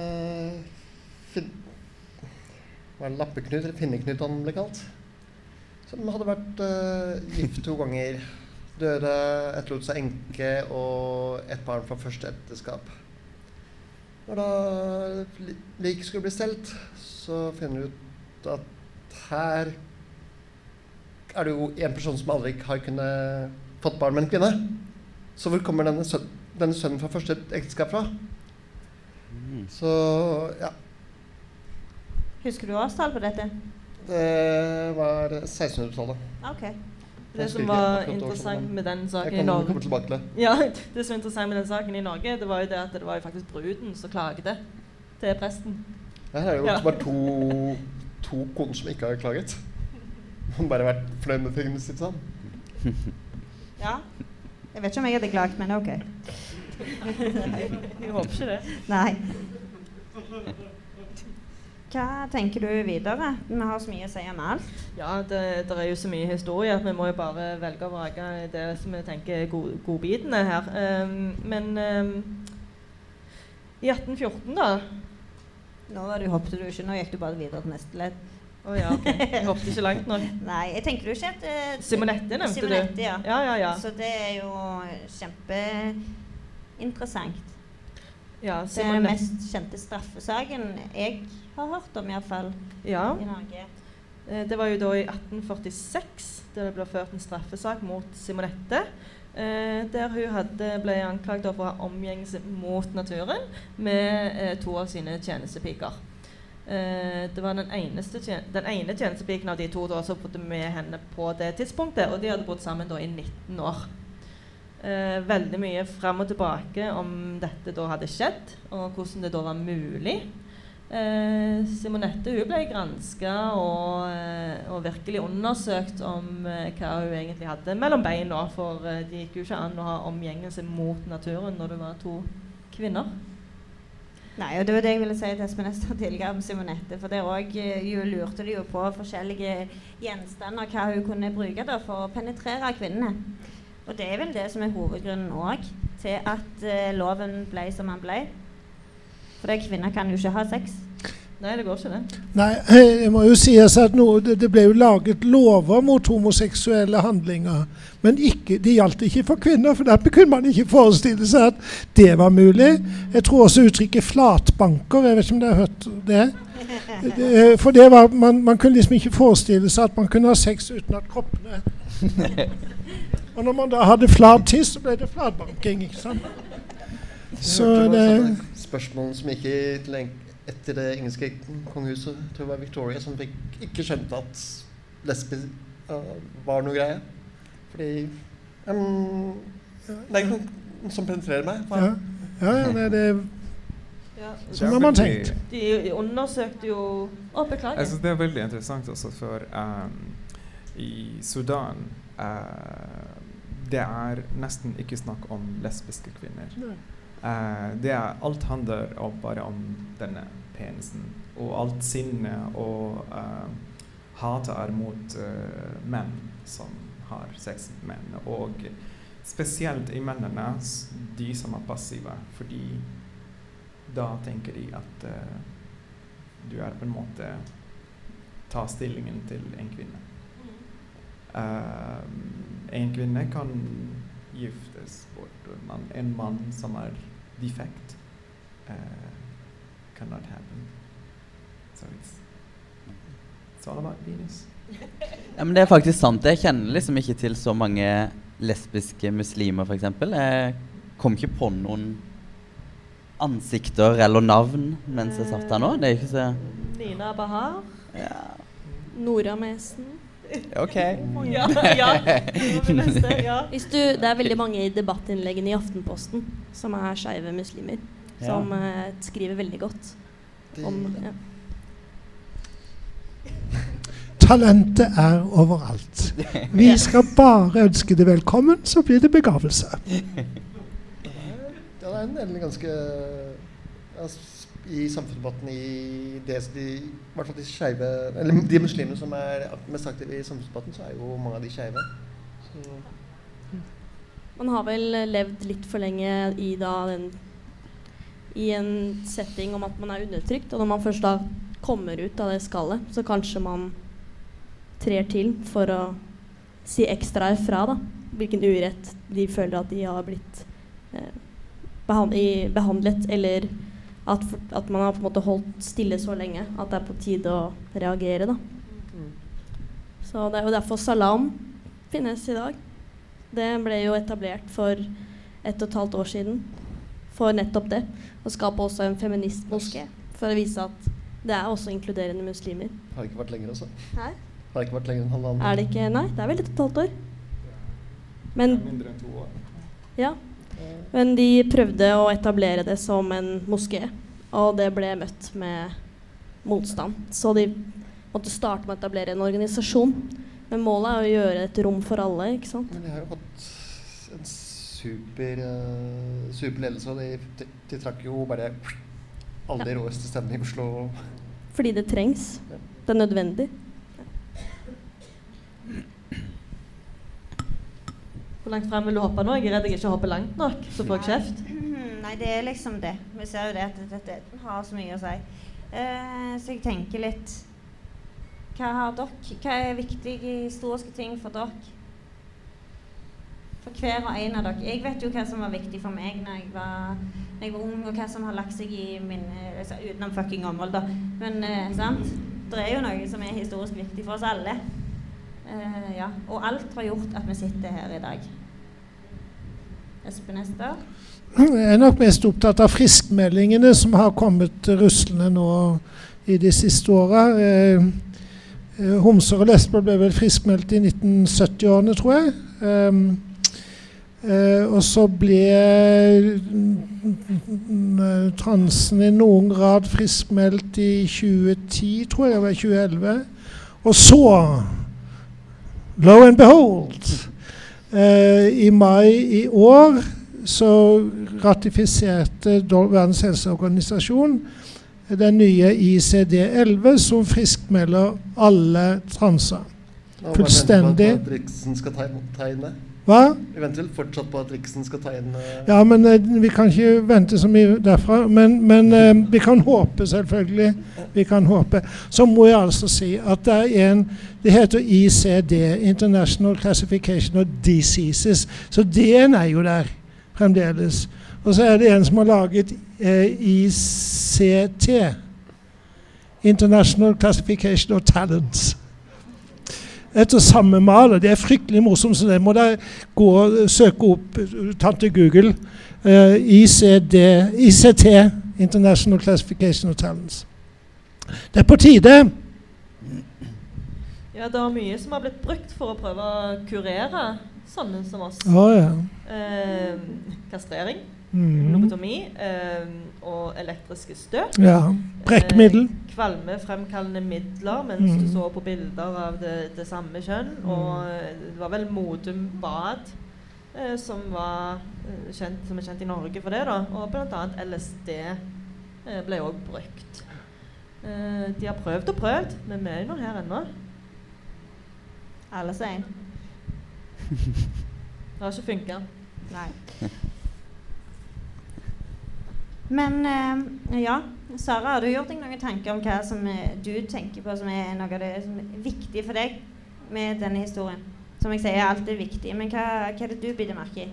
var det Lappeknut eller Finneknut han ble kalt, som hadde vært gift 2 ganger, døde, etterlot seg enke og et barn fra første ekteskap. Når da lik skulle bli stelt, så finner du ut at her det jo en person som aldri har kunnet fått barn med en kvinne. Så hvor kommer denne sønnen fra første ekteskap fra? Så, ja. Husker du årstall på dette? Det var 1600-tallet. Ok. Det som var interessant med den saken I Norge... Jeg kommer tilbake til det. Ja, det som var interessant med den saken I Norge, det var jo det at det var jo faktisk bruden som klagde til presten. Ja, det jo bare to koner som ikke har klaget. Man bare vært fornøyd med tingene sitt sammen. Ja. Jeg vet ikke om jeg hadde klaget, men ok. Jeg håper ikke det. Nei. Hva tenker du videre? Vi har så mye å si om alt. Ja, det jo så mye historie at vi må jo bare velge å vrake det som vi tenker godbitene her. Men I 1814 da... Nå hoppet du ikke, nå gikk du bare videre til neste ledd. Ja, ok. Jeg hoppet ikke langt nok. Nei, jeg tenker du ikke at... Simonette nevnte du. Simonette, ja. Ja. Så det jo kjempeinteressant. Ja, det den mest kjente straffesaken jeg har hørt om I hvert fall I Norge. Det var jo da I 1846 der det ble ført en straffesak mot Simonette, der hun ble anklaget for å ha omgjengelse mot naturen med 2 av sine tjenestepiker. Det var den ene tjenestepiken av de 2 da, som bodde med henne på det tidspunktet, og de hadde bodd sammen da I 19 år. veldig mye frem og tilbake om dette da hadde skjedd, og hvordan det da var mulig. Simonette hun ble gransket og virkelig undersøkt om hva hun egentlig hadde mellom beina, for det gikk jo ikke an å ha omgjengelse mot naturen når det var 2 kvinner. Nei, og det var det jeg ville si til Espen Ester tidligere om Simonette, for der også lurte de jo på forskjellige gjenstander, hva hun kunne bruke da for å penetrere kvinnene. Og det vel det som hovedgrunnen også til at loven ble som den ble. For kvinner kan jo ikke ha sex. Nei, det går ikke det. Nei, det må jo sies at det ble jo laget lover mot homoseksuelle handlinger, men det gjaldt ikke for kvinner, for derfor kunne man ikke forestille seg at det var mulig. Jeg tror også uttrykket flatbanker, jeg vet ikke om dere har hørt det. For det var, man kunne liksom ikke forestille seg at man kunne ha sex uten at kroppene. Og når man da hadde flat tiss, så ble det flatbanking, ikke sant? Så det spørsmål som ikke etter det engelske kongehuset, tror jeg var Victoria, som ikke skjønte at lesbisk var noe greie. Fordi det ikke noen som penetrerer meg. Nei, det sånn har man tenkt. De undersøkte jo beklager. Jeg synes det veldig interessant også, for i Sudan det nesten ikke snakk om lesbiske kvinner. Alt handler bare om denne penisen, og alt sinne og hatet mot menn som har sex med menn, og spesielt i mennene, de som passive, fordi da tenker de at du på en måte ta stillingen til en kvinne. En kvinne kan giftes bort, og en mann som defect cannot happen. So it's all about Venus. Ja, men det faktisk sant. Jeg kjenner liksom ikke til så mange lesbiske muslimer, for eksempel. Jeg kom ikke på noen ansikter eller navn mens jeg satt her nå. Det ikke så... Nina Bahar. Ja. Nora Mesen. Ok. Ja. Det veldig mange i debattinnleggene i Aftenposten som skeive muslimer, som skriver veldig godt om Talentet overalt. Vi skal bare ønske det velkommen, så blir det begavelse. Det en del ganske i samfunnsdebatten i hvert fall de skeive, eller de muslimene som mest aktive i samfunnsdebatten, så jo mange av de skeive. Man har vel levd litt for lenge i en setting om at man undertrykt, og når man først da kommer ut av det skallet, så kanskje man trer til for å si ekstra ifra da, hvilken urett de føler at de har blitt behandlet, eller at man har på en måte holdt stille så lenge at det på tide å reagere da. Så det jo derfor Salam finnes i dag. Det ble jo etablert for 1,5 år siden for nettopp det, og skape også en feministmoské for å vise at det også inkluderende muslimer. Har det ikke vært lenger også? Hæ? Har det ikke vært lenger enn halvannet år? Det ikke? Nei, det vel 1,5 år. Men, mindre enn 2 år. Ja. Men de prøvde å etablere det som en moské, og det ble møtt med motstand. Så de måtte starte med å etablere en organisasjon. Men målet å gjøre et rom for alle, ikke sant? Men de har jo hatt en super ledelse, og de trakk jo bare alle de råeste stemmene i Oslo. Fordi det trengs. Det nødvendig. Hvor langt frem vil du hoppe nå? Jeg redd jeg ikke hopper langt nok, så får jeg kjeft. Nei, det liksom det. Vi ser jo det at dette har så mye å si. Så jeg tenker litt, hva har dere? Hva viktige historiske ting for dere? For hver og en av dere. Jeg vet jo hva som var viktig for meg når jeg var ung, og hva som har lagt seg i minne, utenom fucking området da. Men, sant? Det jo noe som historisk viktig for oss alle. Ja, og alt har gjort at vi sitter her i dag. Espen Ester? Jeg nok mest opptatt av friskmeldingene som har kommet ruslende nå i de siste årene. Homser og lesber ble vel friskmeldt i 1970-årene, tror jeg. Og så ble transen I noen grad friskmeldt I 2010, tror jeg, eller 2011. Og så, lo and behold, I mai I år så ratifiserte Verdens helseorganisasjon den nye ICD-11 som friskmelder alle transer. Fullstendig. At Riksen skal ta inn det? Hva? Eventuelt fortsatt på at Riksen skal ta inn... Ja, men vi kan ikke vente så mye derfra, men vi kan håpe selvfølgelig. Vi kan håpe. Så må jeg altså si at det heter ICD, International Classification of Diseases, så D-en jo der fremdeles. Og så det en som har laget ICT, International Classification of Talents. Etter samme maler. Det fryktelig morsomt, så det må dere gå og søke opp, tante Google, ICT, International Classification of Talents. Det på tide. Ja, det mye som har blitt brukt for å prøve å kurere sånne som oss. Ja. Kastrering, lobotomi og elektriske støt. Ja, brekkmiddel. Kvalmefremkallende midler mens du så på bilder av det samme kjønn. Og det var vel Modum Bad som som kjent I Norge for det da. Og blant annet LSD ble også brukt. De har prøvd og prøvd, men vi nå her ennå. Alle sier. Det har ikke funket. Nei. Men ja, Sara, har du gjort deg noen tanker om hva som du tenker på som noe av det som viktig for deg med denne historien? Som jeg sier, alt viktig, men hva det du bidde merke I?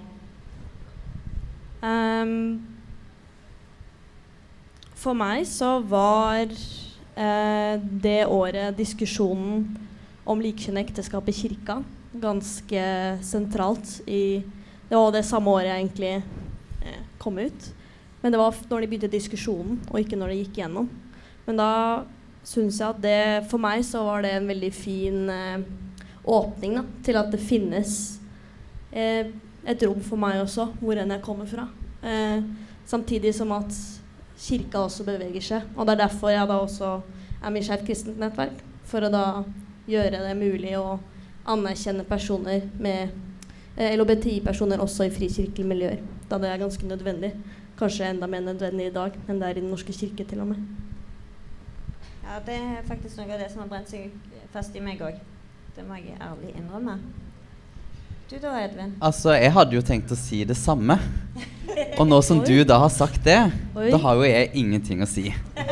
For meg så var det året diskusjonen om likkjønnet ekteskap I kirka ganske sentralt det var det samme året jeg egentlig kom ut. Men det var når de begynte diskusjonen, og ikke når det gikk gjennom. Men da synes jeg at for meg så var det en veldig fin åpning da, til at det finnes et rom for meg også, hvor enn jeg kommer fra. Samtidig som at kirka også beveger seg. Og det derfor jeg da også med I Skjevt Kristent Nettverk, for å da gjøre det mulig å anerkjenne personer med LHBTI-personer også I frikirkelige miljøer, da det ganske nødvendig. Kanskje enda mer nødvendig I dag, enn det I den norske kirke til og med. Ja, det faktisk noe av det som har brent seg fast I meg også. Det må jeg ærlig innrømme. Du da, Edvin? Altså, jeg hadde jo tenkt å si det samme. Og nå som du da har sagt det, da har jo jeg ingenting å si.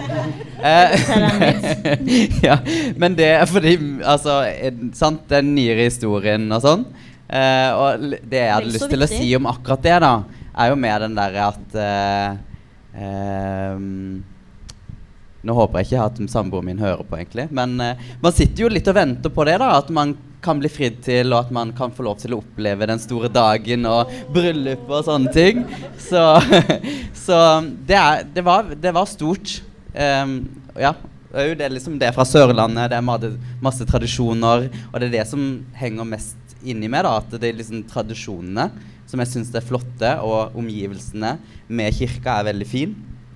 Ja, men det fordi, altså, sant, den nyere historien og sånn, og det jeg hadde lyst til å si om akkurat det da, jo med den der at nå håper jeg ikke at samboeren min hører på egentlig, men man sitter jo litt og venter på det da, at man kan bli fridd til, og at man kan få lov til å oppleve den store dagen og bryllup og sånne ting. Så det var stort. Ja, det liksom det fra Sørlandet, det masse tradisjoner, og det det som henger mest inni meg da, at det liksom tradisjonene som jeg synes det flotte, og omgivelsene med kirka veldig fin.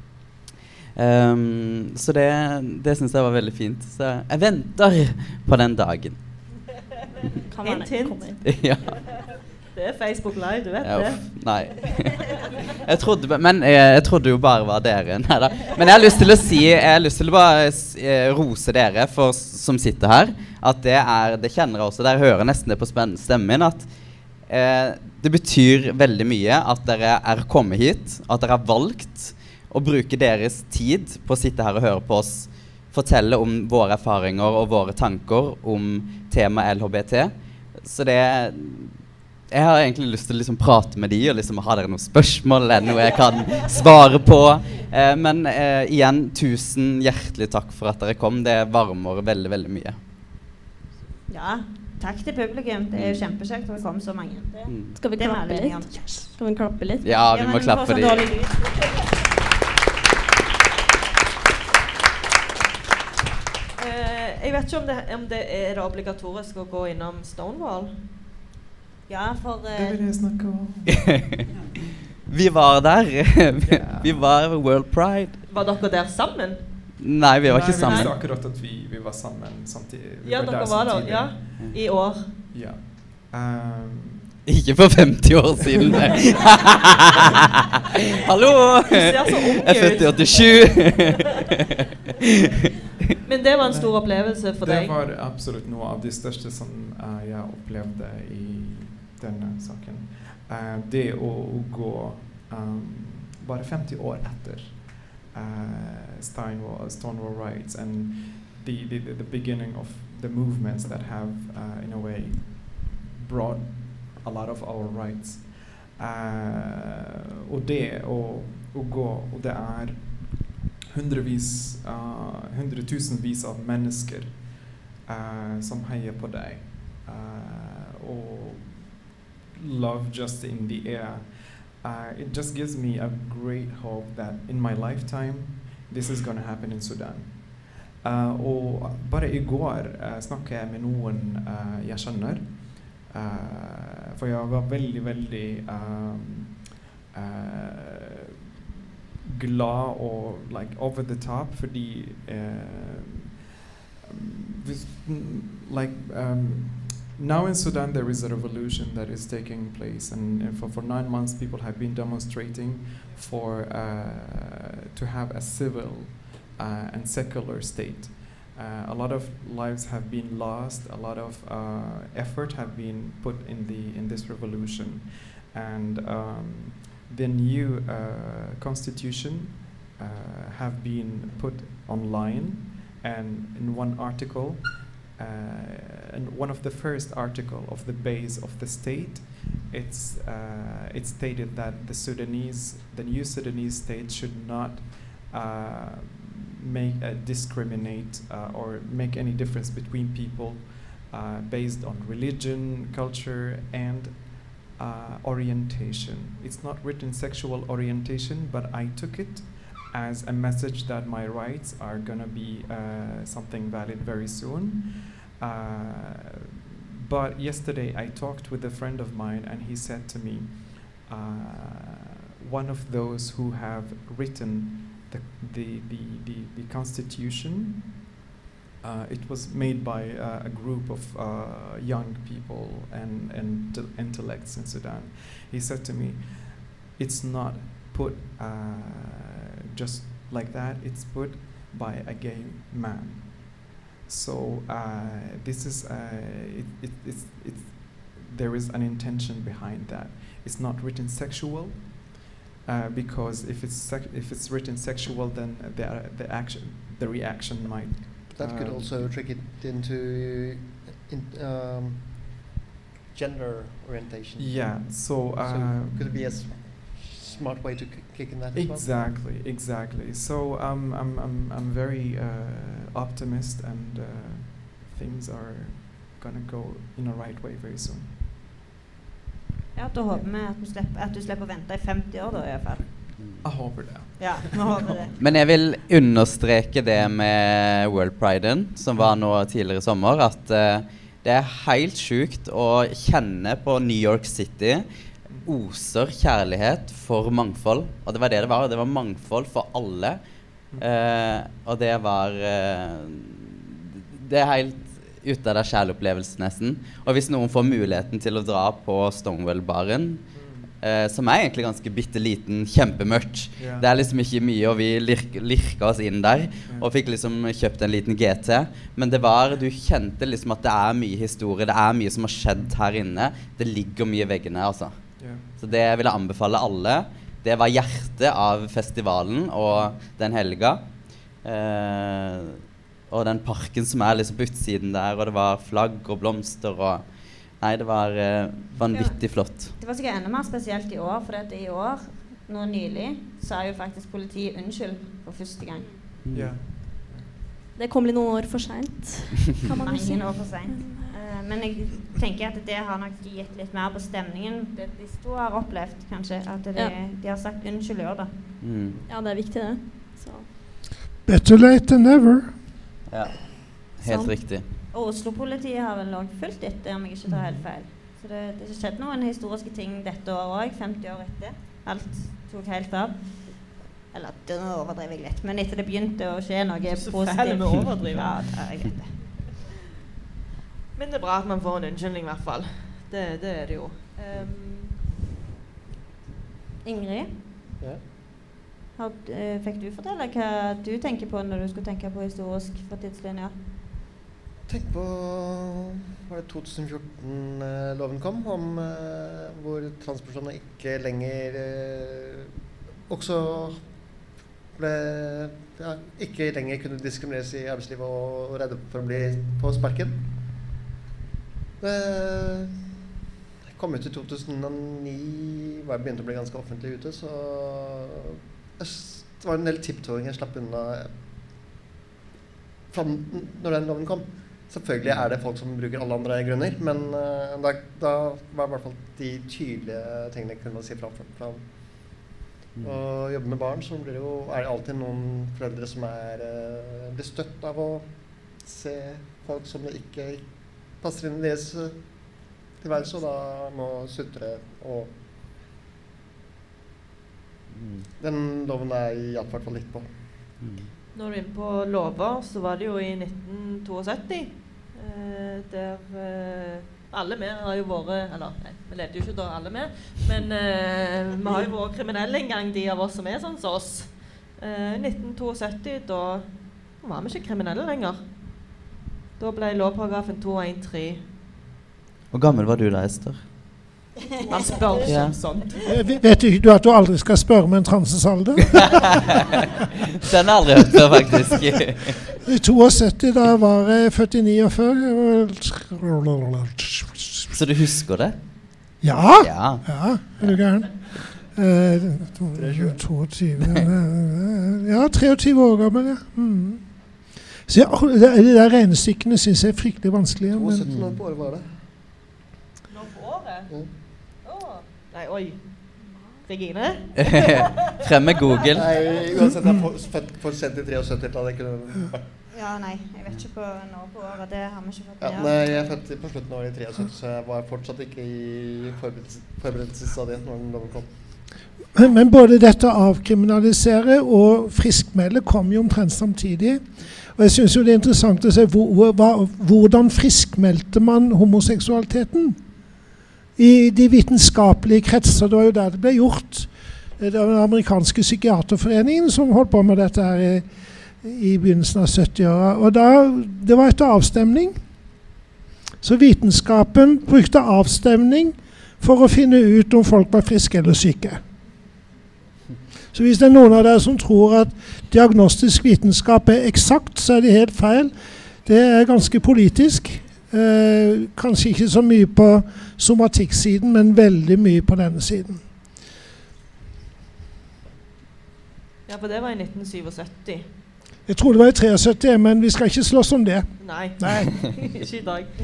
Så det synes jeg var veldig fint. Så jeg venter på den dagen. Hint. Ja. Det Facebook Live, du vet det. Nei. Jeg trodde jo bare var dere. Neida. Men jeg har lyst til å bare rose dere som sitter her, at det kjenner jeg også, dere hører nesten det på stemmen min, at det betyr veldig mye at dere kommet hit, at dere har valgt å bruke deres tid på å sitte her og høre på oss, fortelle om våre erfaringer og våre tanker om tema LHBT. Så jeg har egentlig lyst til å liksom prate med de, og liksom ha dere noen spørsmål eller noe jeg kan svare på. Men igjen, tusen hjertelig takk for at dere kom. Det varmer veldig, veldig mye. Ja, takk til publikum. Det jo kjempekjekt at det kom så mange. Skal vi klappe litt? Skal vi klappe litt? Ja, vi må klappe for de. Jeg vet ikke om det det obligatorisk å gå innom Stonewall. Ja, for Det vil jeg snakke om. Vi var der. Vi var World Pride. Var dere der sammen? Nei, vi var ikke Vi sammen. visste akkurat at vi var sammen samtidig. Ja, dere var der, ja. I år. Ja. Ikke for 50 år siden. Hallo! Du ser så ung Jeg er født i 87. Men det var en stor opplevelse for deg? Det var absolutt noe av det største som jeg opplevde i denne saken. Det å gå bare 50 år etter Stonewall Rights and the beginning of the movements that have in a way brought a lot of our rights. Og det å gå, og det hundretusenvis av mennesker som heier på deg, og love just in the air. It just gives me a great hope that in my lifetime this is going to happen in Sudan. Og bare I går snakket jeg med noen jeg kjenner, for jeg var veldig glad og like over the top fordi now in Sudan there is a revolution that is taking place, and for 9 months people have been demonstrating for to have a civil and secular state. A lot of lives have been lost, a lot of effort have been put in this revolution, and the new constitution have been put online, and in one article and one of the first article of the base of the state, it stated that the new Sudanese state should not discriminate or make any difference between people based on religion, culture, and orientation. It's not written sexual orientation, but I took it as a message that my rights are gonna be something valid very soon. But yesterday I talked with a friend of mine, and he said to me, one of those who have written the constitution, it was made by a group of young people and intellects in Sudan. He said to me, it's not put just like that, it's put by a gay man. So this is there is an intention behind that. It's not written sexual, because if it's written sexual, then the reaction might. That could also trick it into gender orientation. Yeah. So could it be a smart way to kick in that as well? Exactly. So I'm very optimist, and things are gonna go in a right way very soon. Ja, da håper vi at du slipper å vente I 50 år da I hvert fall. Jeg håper det. Ja, vi håper det. Men jeg vil understreke det med World Priden, som var nå tidligere I sommer, at det helt sykt å kjenne på New York City oser kjærlighet for mangfold. Og det var det var. Det var mangfold for alle. Og det var det helt ute av det kjærleopplevelsen nesten. Og hvis noen får muligheten til å dra på Stonewall-baren, som egentlig ganske bitteliten, kjempemørkt. Yeah. Det liksom ikke mye, og vi lirka oss inn der, og fikk liksom kjøpt en liten GT. Men det var, du kjente liksom at det mye historie, det mye som har skjedd her inne. Det ligger mye I veggene, altså. Yeah. Så det vil jeg anbefale alle. Det var hjertet av festivalen og den helga. Og den parken som liksom på utsiden der, og det var flagg og blomster og nei, det var vanvittig flott. Det var sikkert enda mer spesielt I år, for I år, nå nylig, sa jo faktisk politiet unnskyld for første gang. Yeah. Det kom litt noen år for sent, kan man si. Mange år for sent. Men jeg tenker at det har nok gitt litt mer på stemningen. Det de to har opplevd, kanskje, at de har sagt unnskyld I år da. Ja, det viktig det. Så. Better late than never. Ja, helt riktig. Og Oslo-politiet har vel også fulgt etter, om jeg ikke tar helt feil. For det skjedde noen historiske ting dette året også, 50 år etter. Alt tok helt av. Eller, det overdrev jeg litt, men etter det begynte å skje noe positivt. Så fæle med overdrivet. Ja, jeg vet det. Men det bra at man får en unnskyldning I hvert fall. Det det jo. Ingrid? Ja. Fikk du fortelle hva du tenker på når du skulle tenke på historisk for tidslinja? Tenk på, var det 2014-loven kom, om hvor transpersoner ikke lenger også ikke lenger kunne diskrimineres I arbeidslivet og redde for å bli på sparken. Det kom ut I 2009, var begynte å bli ganske offentlig ute, så det var en del tipptåing jeg slapp unna når den loven kom. Selvfølgelig det folk som bruker alle andre grunner, men da var I hvert fall de tydelige tingene jeg kunne si fra. Og jobbe med barn, så blir det alltid noen foreldre som blir støtt av å se folk som ikke passer inn I deres tilværelse, og da må sutre og den loven jeg hjalp I hvert fall litt på. Når du inne på lover, så var det jo I 1972, der alle med har jo vært, eller nei, vi levde jo ikke da alle med, men vi har jo vært kriminelle en gang, de av oss som sånn som oss. 1972, da var vi ikke kriminelle lenger. Da ble lovparagrafen 213. Hvor gammel var du da, Esther? Man spør ikke om sånt. Vet du at du aldri skal spørre med en transes alder? Den har jeg aldri hørt før, faktisk. I 72, da var jeg 49 før. Så du husker det? Ja, Ja. du gæren. 22, ja, 23 år gammel, ja. Så de der regnestykkene synes jeg fryktelig vanskelige. 17 år på året var det. Nå på året? Nei, oi. Regine? Frem med Google. Nei, uansett jeg for sent I 73, da det kunne vært. Ja, nei, jeg vet ikke på når på året, det har vi ikke fått med. Ja, nei, jeg født på slutten av året I 73, så jeg var fortsatt ikke I forberedelsesstadiet når den loven kom. Men både dette avkriminalisere og friskmelde kom jo omtrent samtidig. Og jeg synes jo det interessant å se hvordan friskmeldte man homoseksualiteten I de vitenskapelige kretser. Det var jo der det ble gjort. Det var den amerikanske psykiaterforeningen som holdt på med dette her I begynnelsen av 70-åra. Og det var etter avstemning. Så vitenskapen brukte avstemning for å finne ut om folk var friske eller syke. Så hvis det noen av dere som tror at diagnostisk vitenskap eksakt, så det helt feil. Det ganske politisk. Kanskje ikke så mye på somatikksiden, men veldig mye på denne siden. Ja, for det var I 1977. Jeg tror det var I 73, men vi skal ikke slåss om det. Nei. Ikke I dag.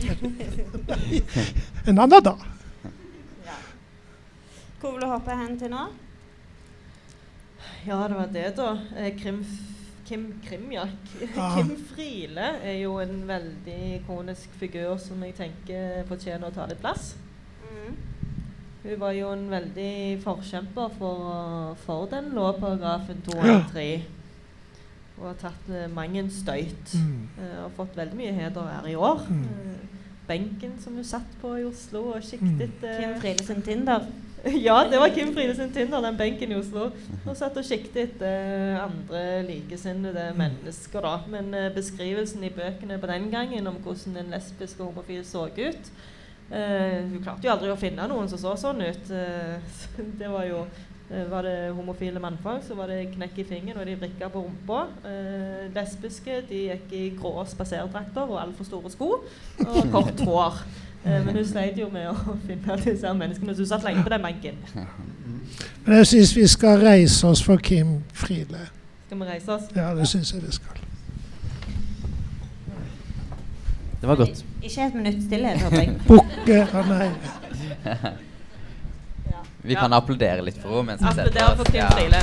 En annen dag. Ja. Hvor vil du hoppe hen til nå? Ja, det var det da. Kim Friele jo en veldig ikonisk figur som jeg tenker fortjener å ta litt plass. Hun var jo en veldig forkjemper for den lovparagrafen 213. Og har tatt mange støyt. Og fått veldig mye heder her I år. Benken som hun satt på I Oslo og kikket... Kim Friele sin Tinder. Ja, det var Kim Friele sin Tinder, den benken I Oslo. Og satt og kikket andre likesinnede mennesker da. Men beskrivelsen I bøkene på den gangen om hvordan en lesbisk og homofil så ut, hun klarte jo aldri å finne noen som så sånn ut. Det var jo, var det homofile mannfolk, så var det knekk I fingeren og de vrikket på rumpa. Lesbiske, de gikk I grå spaserdrakter og alt for store sko og kort hår. Men hun sleit jo med å finne disse menneskene, så hun satt lenge på den benken. Men jeg synes vi skal reise oss for Kim Friele. Skal vi reise oss? Ja, det synes jeg vi skal. Det var godt. Ikke et minutt stillhet, håper jeg. Bukke, nei. Vi kan applaudere litt for henne mens vi setter oss. Applaudere for Kim Friele.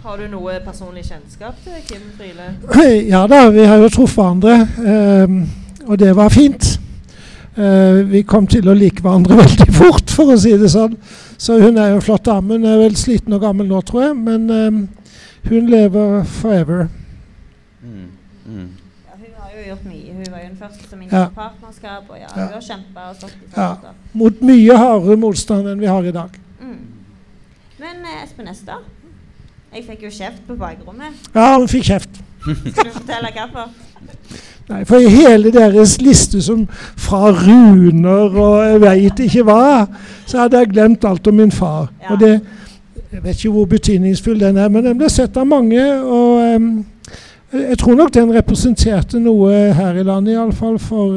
Har du noe personlig kjennskap til Kim Friele? Ja da, vi har jo truffet hverandre, og det var fint. Vi kom til å like hverandre veldig fort, for å si det sånn. Så hun jo en flott dame. Hun vel sliten og gammel nå, tror jeg, men hun lever forever. Ja, hun har jo gjort mye. Hun var jo den første som inngikk partnerskap, og hun har kjempet og stått i forhold. Mot mye hardere motstand enn vi har i dag. Men Espen Ester, jeg fikk jo kjeft på bakrommet. Ja, hun fikk kjeft. Skal du fortelle hvorfor? Nei, for i hele deres liste som fra runer og jeg vet ikke hva, så hadde jeg glemt alt om min far. Og det, jeg vet ikke hvor betydningsfull den men den ble sett av mange, og jeg tror nok den representerte noe her i landet, i alle fall for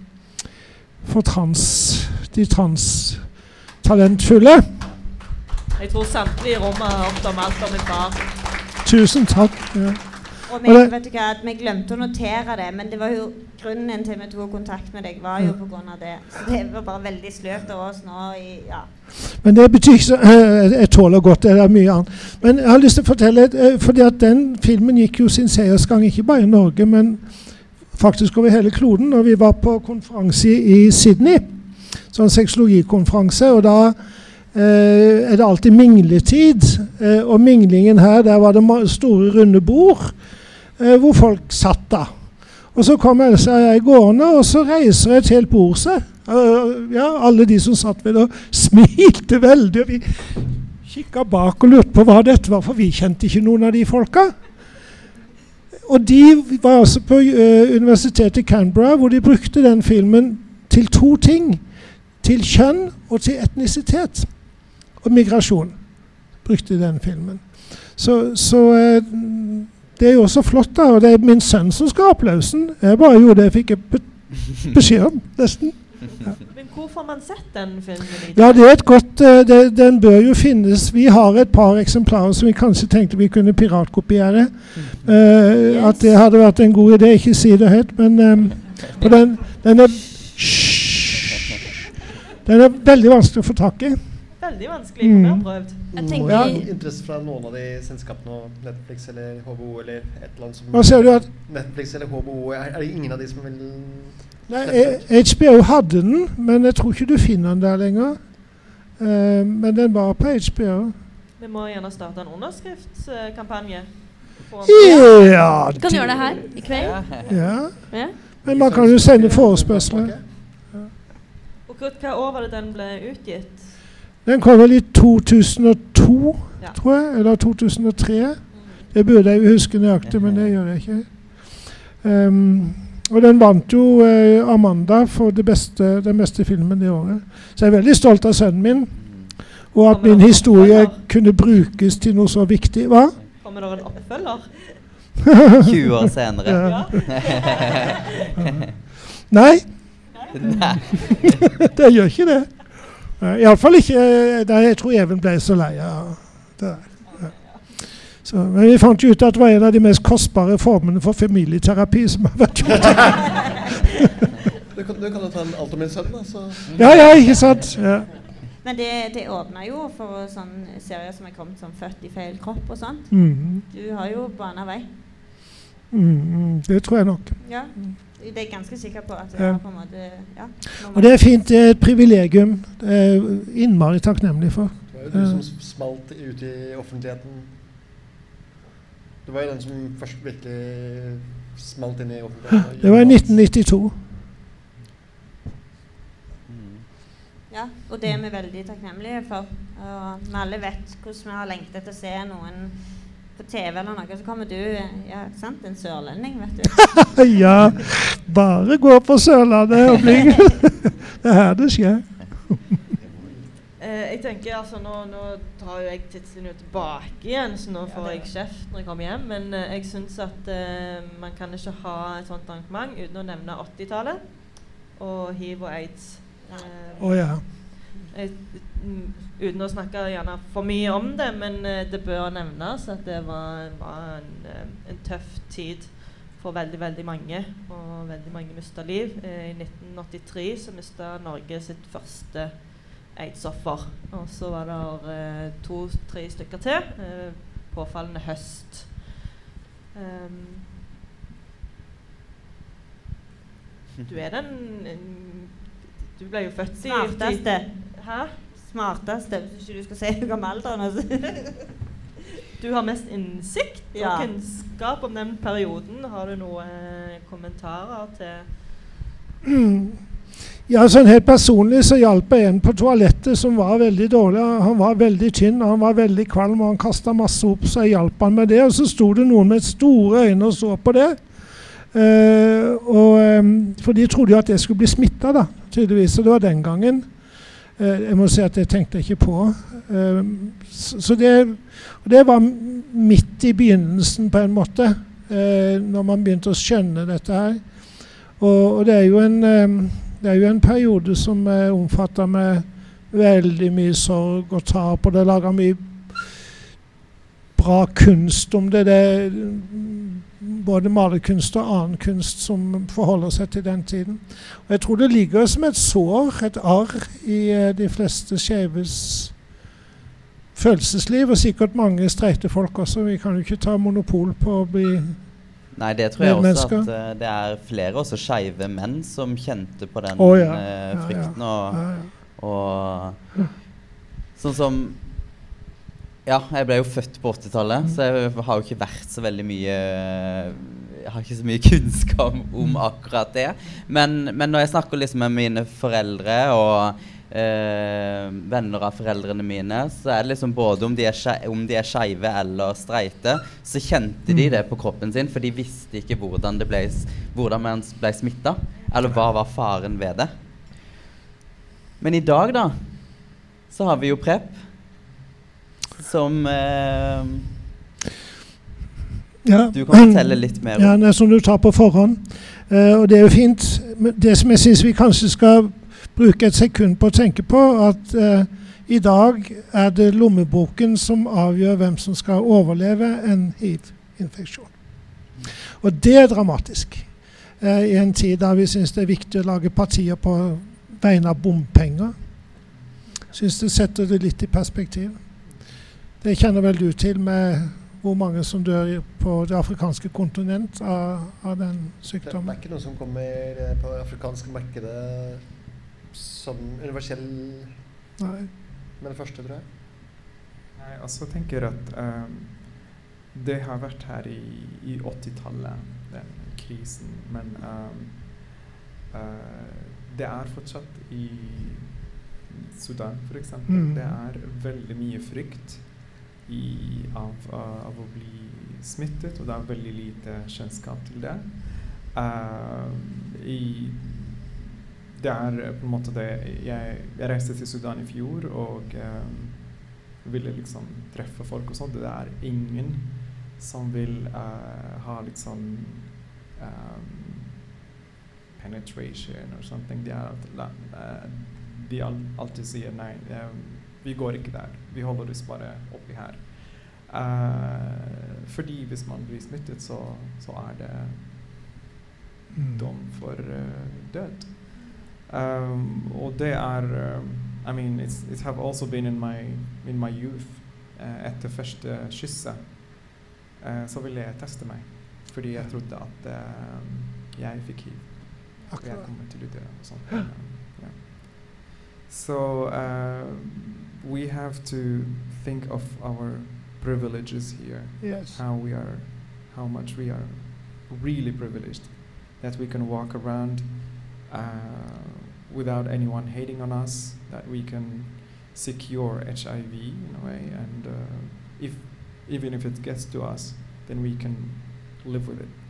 de transtalentfulle. Jeg tror samtlige i rommet har hørt om alt om min far. Tusen takk. Ja. Og vet du hva, at vi glemte å notere det, men det var jo grunnen til vi tok kontakt med deg, var jo på grunn av det. Så det var bare veldig sløvt av oss nå Men det betyr ikke så, jeg tåler godt, det mye annet. Men jeg har lyst til å fortelle, fordi at den filmen gikk jo sin seiersgang, ikke bare i Norge, men faktisk over hele kloden. Og vi var på konferanse i Sydney, sånn sexologikonferanse, og da det alltid mingletid, og minglingen her, der var det store runde bord, hvor folk satt da. Og så kom Elsa og jeg gående, og så reiser et helt bord seg. Alle de som satt ved det, smilte veldig, og vi kikket bak og lurte på hva dette var, for vi kjente ikke noen av de folka. Og de var altså på universitetet i Canberra, hvor de brukte den filmen til 2 ting. Til kjønn og til etnisitet. Og migrasjon brukte den filmen. Så det jo også flott da, og det min sønn som skal ha applausen. Jeg bare gjorde det, jeg fikk beskjed om, nesten. Ja. Men hvor får man sett den filmen? Ja, det et godt, den bør jo finnes. Vi har et par eksemplarer som vi kanskje tenkte vi kunne piratkopiere. At det hadde vært en god idé, ikke si det høyt, men den veldig vanskelig å få tak i. Veldig vanskelig, for vi har prøvd. Jeg har interesse fra noen av de selskapene, Netflix eller HBO eller et eller annet som... Hva ser du at... Netflix eller HBO, det ingen av de som vil... Nei, HBO hadde den, men jeg tror ikke du finner den der lenger. Men den var på HBO. Vi må gjerne starte en underskriftskampanje. Ja! Du kan gjøre det her i kveld. Ja. Men man kan jo sende forespørsler. Og hva år var det den ble utgitt? Den kom vel i 2002, tror jeg, eller 2003. Det burde jeg jo huske nøyaktig, men det gjør jeg ikke. Og den vant jo Amanda for den beste filmen det året. Så jeg veldig stolt av sønnen min, og at min historie kunne brukes til noe så viktig. Hva? Kommer det en oppfølger? 20 år senere. Nei. Det gjør ikke det. I alle fall ikke, jeg tror Even ble så lei av det der. Så, men vi fant jo ut at det var en av de mest kostbare formene for familieterapi som har vært gjort. Du kan jo ta en alt om min sønn da, så... Ja, ikke sant. Ja. Men det åpner jo for sånne serier som kommet som Født i feil kropp og sånt. Du har jo banet vei. Det tror jeg nok. Ja. Det er ganske sikker på at det på en måte, Og det fint, det et privilegium. Det innmari takknemlig for. Det var jo du som smalt ut i offentligheten. Det var jo den som først virkelig smalt inn i offentligheten. Det var i 1992. Ja, og det vi veldig takknemlige for. Og vi alle vet hvordan vi har lengtet til å se noen på TV eller noe, så kommer du, sant, en sørlending, vet du. Ja, bare gå på Sørlandet og bli. Det her det skjer. Jeg tenker, altså, nå tar jo jeg tidslinjen tilbake igjen, så nå får jeg kjeft når jeg kommer hjem, men jeg synes at man kan ikke ha et sånt arrangement uten å nevne 80-tallet, og HIV og AIDS. Uten å snakke gjerne for mye om det, men det bør nevnes at det var en tøff tid for veldig, veldig mange, og veldig mange mistet liv. I 1983 så mistet Norge sitt første AIDS-offer, og så var det 2-3 stykker til. påfallende høst. Du ble jo født Smarteste. Hæ? Smarteste, hvis ikke du skal si noe om alderen. Du har mest innsikt og Ja. kunnskap om den perioden. Har du noen kommentarer til? Ja, sånn helt personlig så hjalp jeg en på toalettet som var veldig dårlig. Han var veldig tynn, han var veldig kvalm, og han kastet masse opp, så jeg hjalp han med det. Og så sto det noen med store øyne og så på det. For de trodde jo at jeg skulle bli smittet da, tydeligvis, og det var den gangen. Jeg må si at det tenkte jeg ikke på. Så det var midt i begynnelsen på en måte, når man begynte å skjønne dette her. Og det er jo en periode som omfatter med veldig mye sorg og tap, og det lager mye bra kunst om det. Det er både malerkunst og annen kunst som forholder seg til den tiden. Og jeg tror det ligger som et sår, et arr i de fleste skeives følelsesliv, og sikkert mange streite folk også. Vi kan jo ikke ta monopol på å bli Nei, det tror jeg også at det er flere også skeive menn som kjente på den frykten og sånn som jeg ble jo født på 80-tallet, så jeg har jo ikke vært så veldig mye jeg har ikke så mye kunnskap om akkurat det, men når jeg snakker liksom med mine foreldre og venner av foreldrene mine, så er det liksom både om de er skeive eller streite, så kjente de det på kroppen sin, for de visste ikke hvordan man ble smittet, eller hva var faren ved det. Men i dag da, så har vi jo PrEP, som du kan fortelle litt mer om. Ja, det er som du tar på forhånd, og det er jo fint. Det som jeg synes vi kanskje skal bruke et sekund på å tenke på, at i dag er det lommeboken som avgjør hvem som skal overleve en HIV-infeksjon. Og det er dramatisk. I en tid da vi synes det er viktig å lage partier på vegne av bompenger. Jeg synes det setter det litt i perspektiv. Det kjenner vel du til med hvor mange som dør på det afrikanske kontinent av den sykdommen. Det er ikke noe som kommer på det afrikanske markedet som universell med det første, tror jeg. Nei, altså jeg tenker at det har vært her i 80-tallet, den krisen, men det er fortsatt i Sudan, for eksempel. Det er veldig mye frykt av å bli smittet, og det er veldig lite kjennskap til det. Det er på en måte det jeg reiste til Sudan i fjor og ville liksom treffe folk og sånt. Det er ingen som vil ha liksom penetration or something. De alltid sier nei, vi går ikke der. Vi holder oss bare oppi her. Fordi hvis man blir smittet, så er det dom for død. Og det er I mean it have also been in my youth etter første kysset så ville jeg teste meg fordi jeg trodde at jeg fikk HIV og jeg kommer til å dø og sånt. So we have to think of our privileges here. Yes. How much we are really privileged that we can walk around without anyone hating on us, that we can secure HIV in a way, and even if it gets to us, then we can live with it.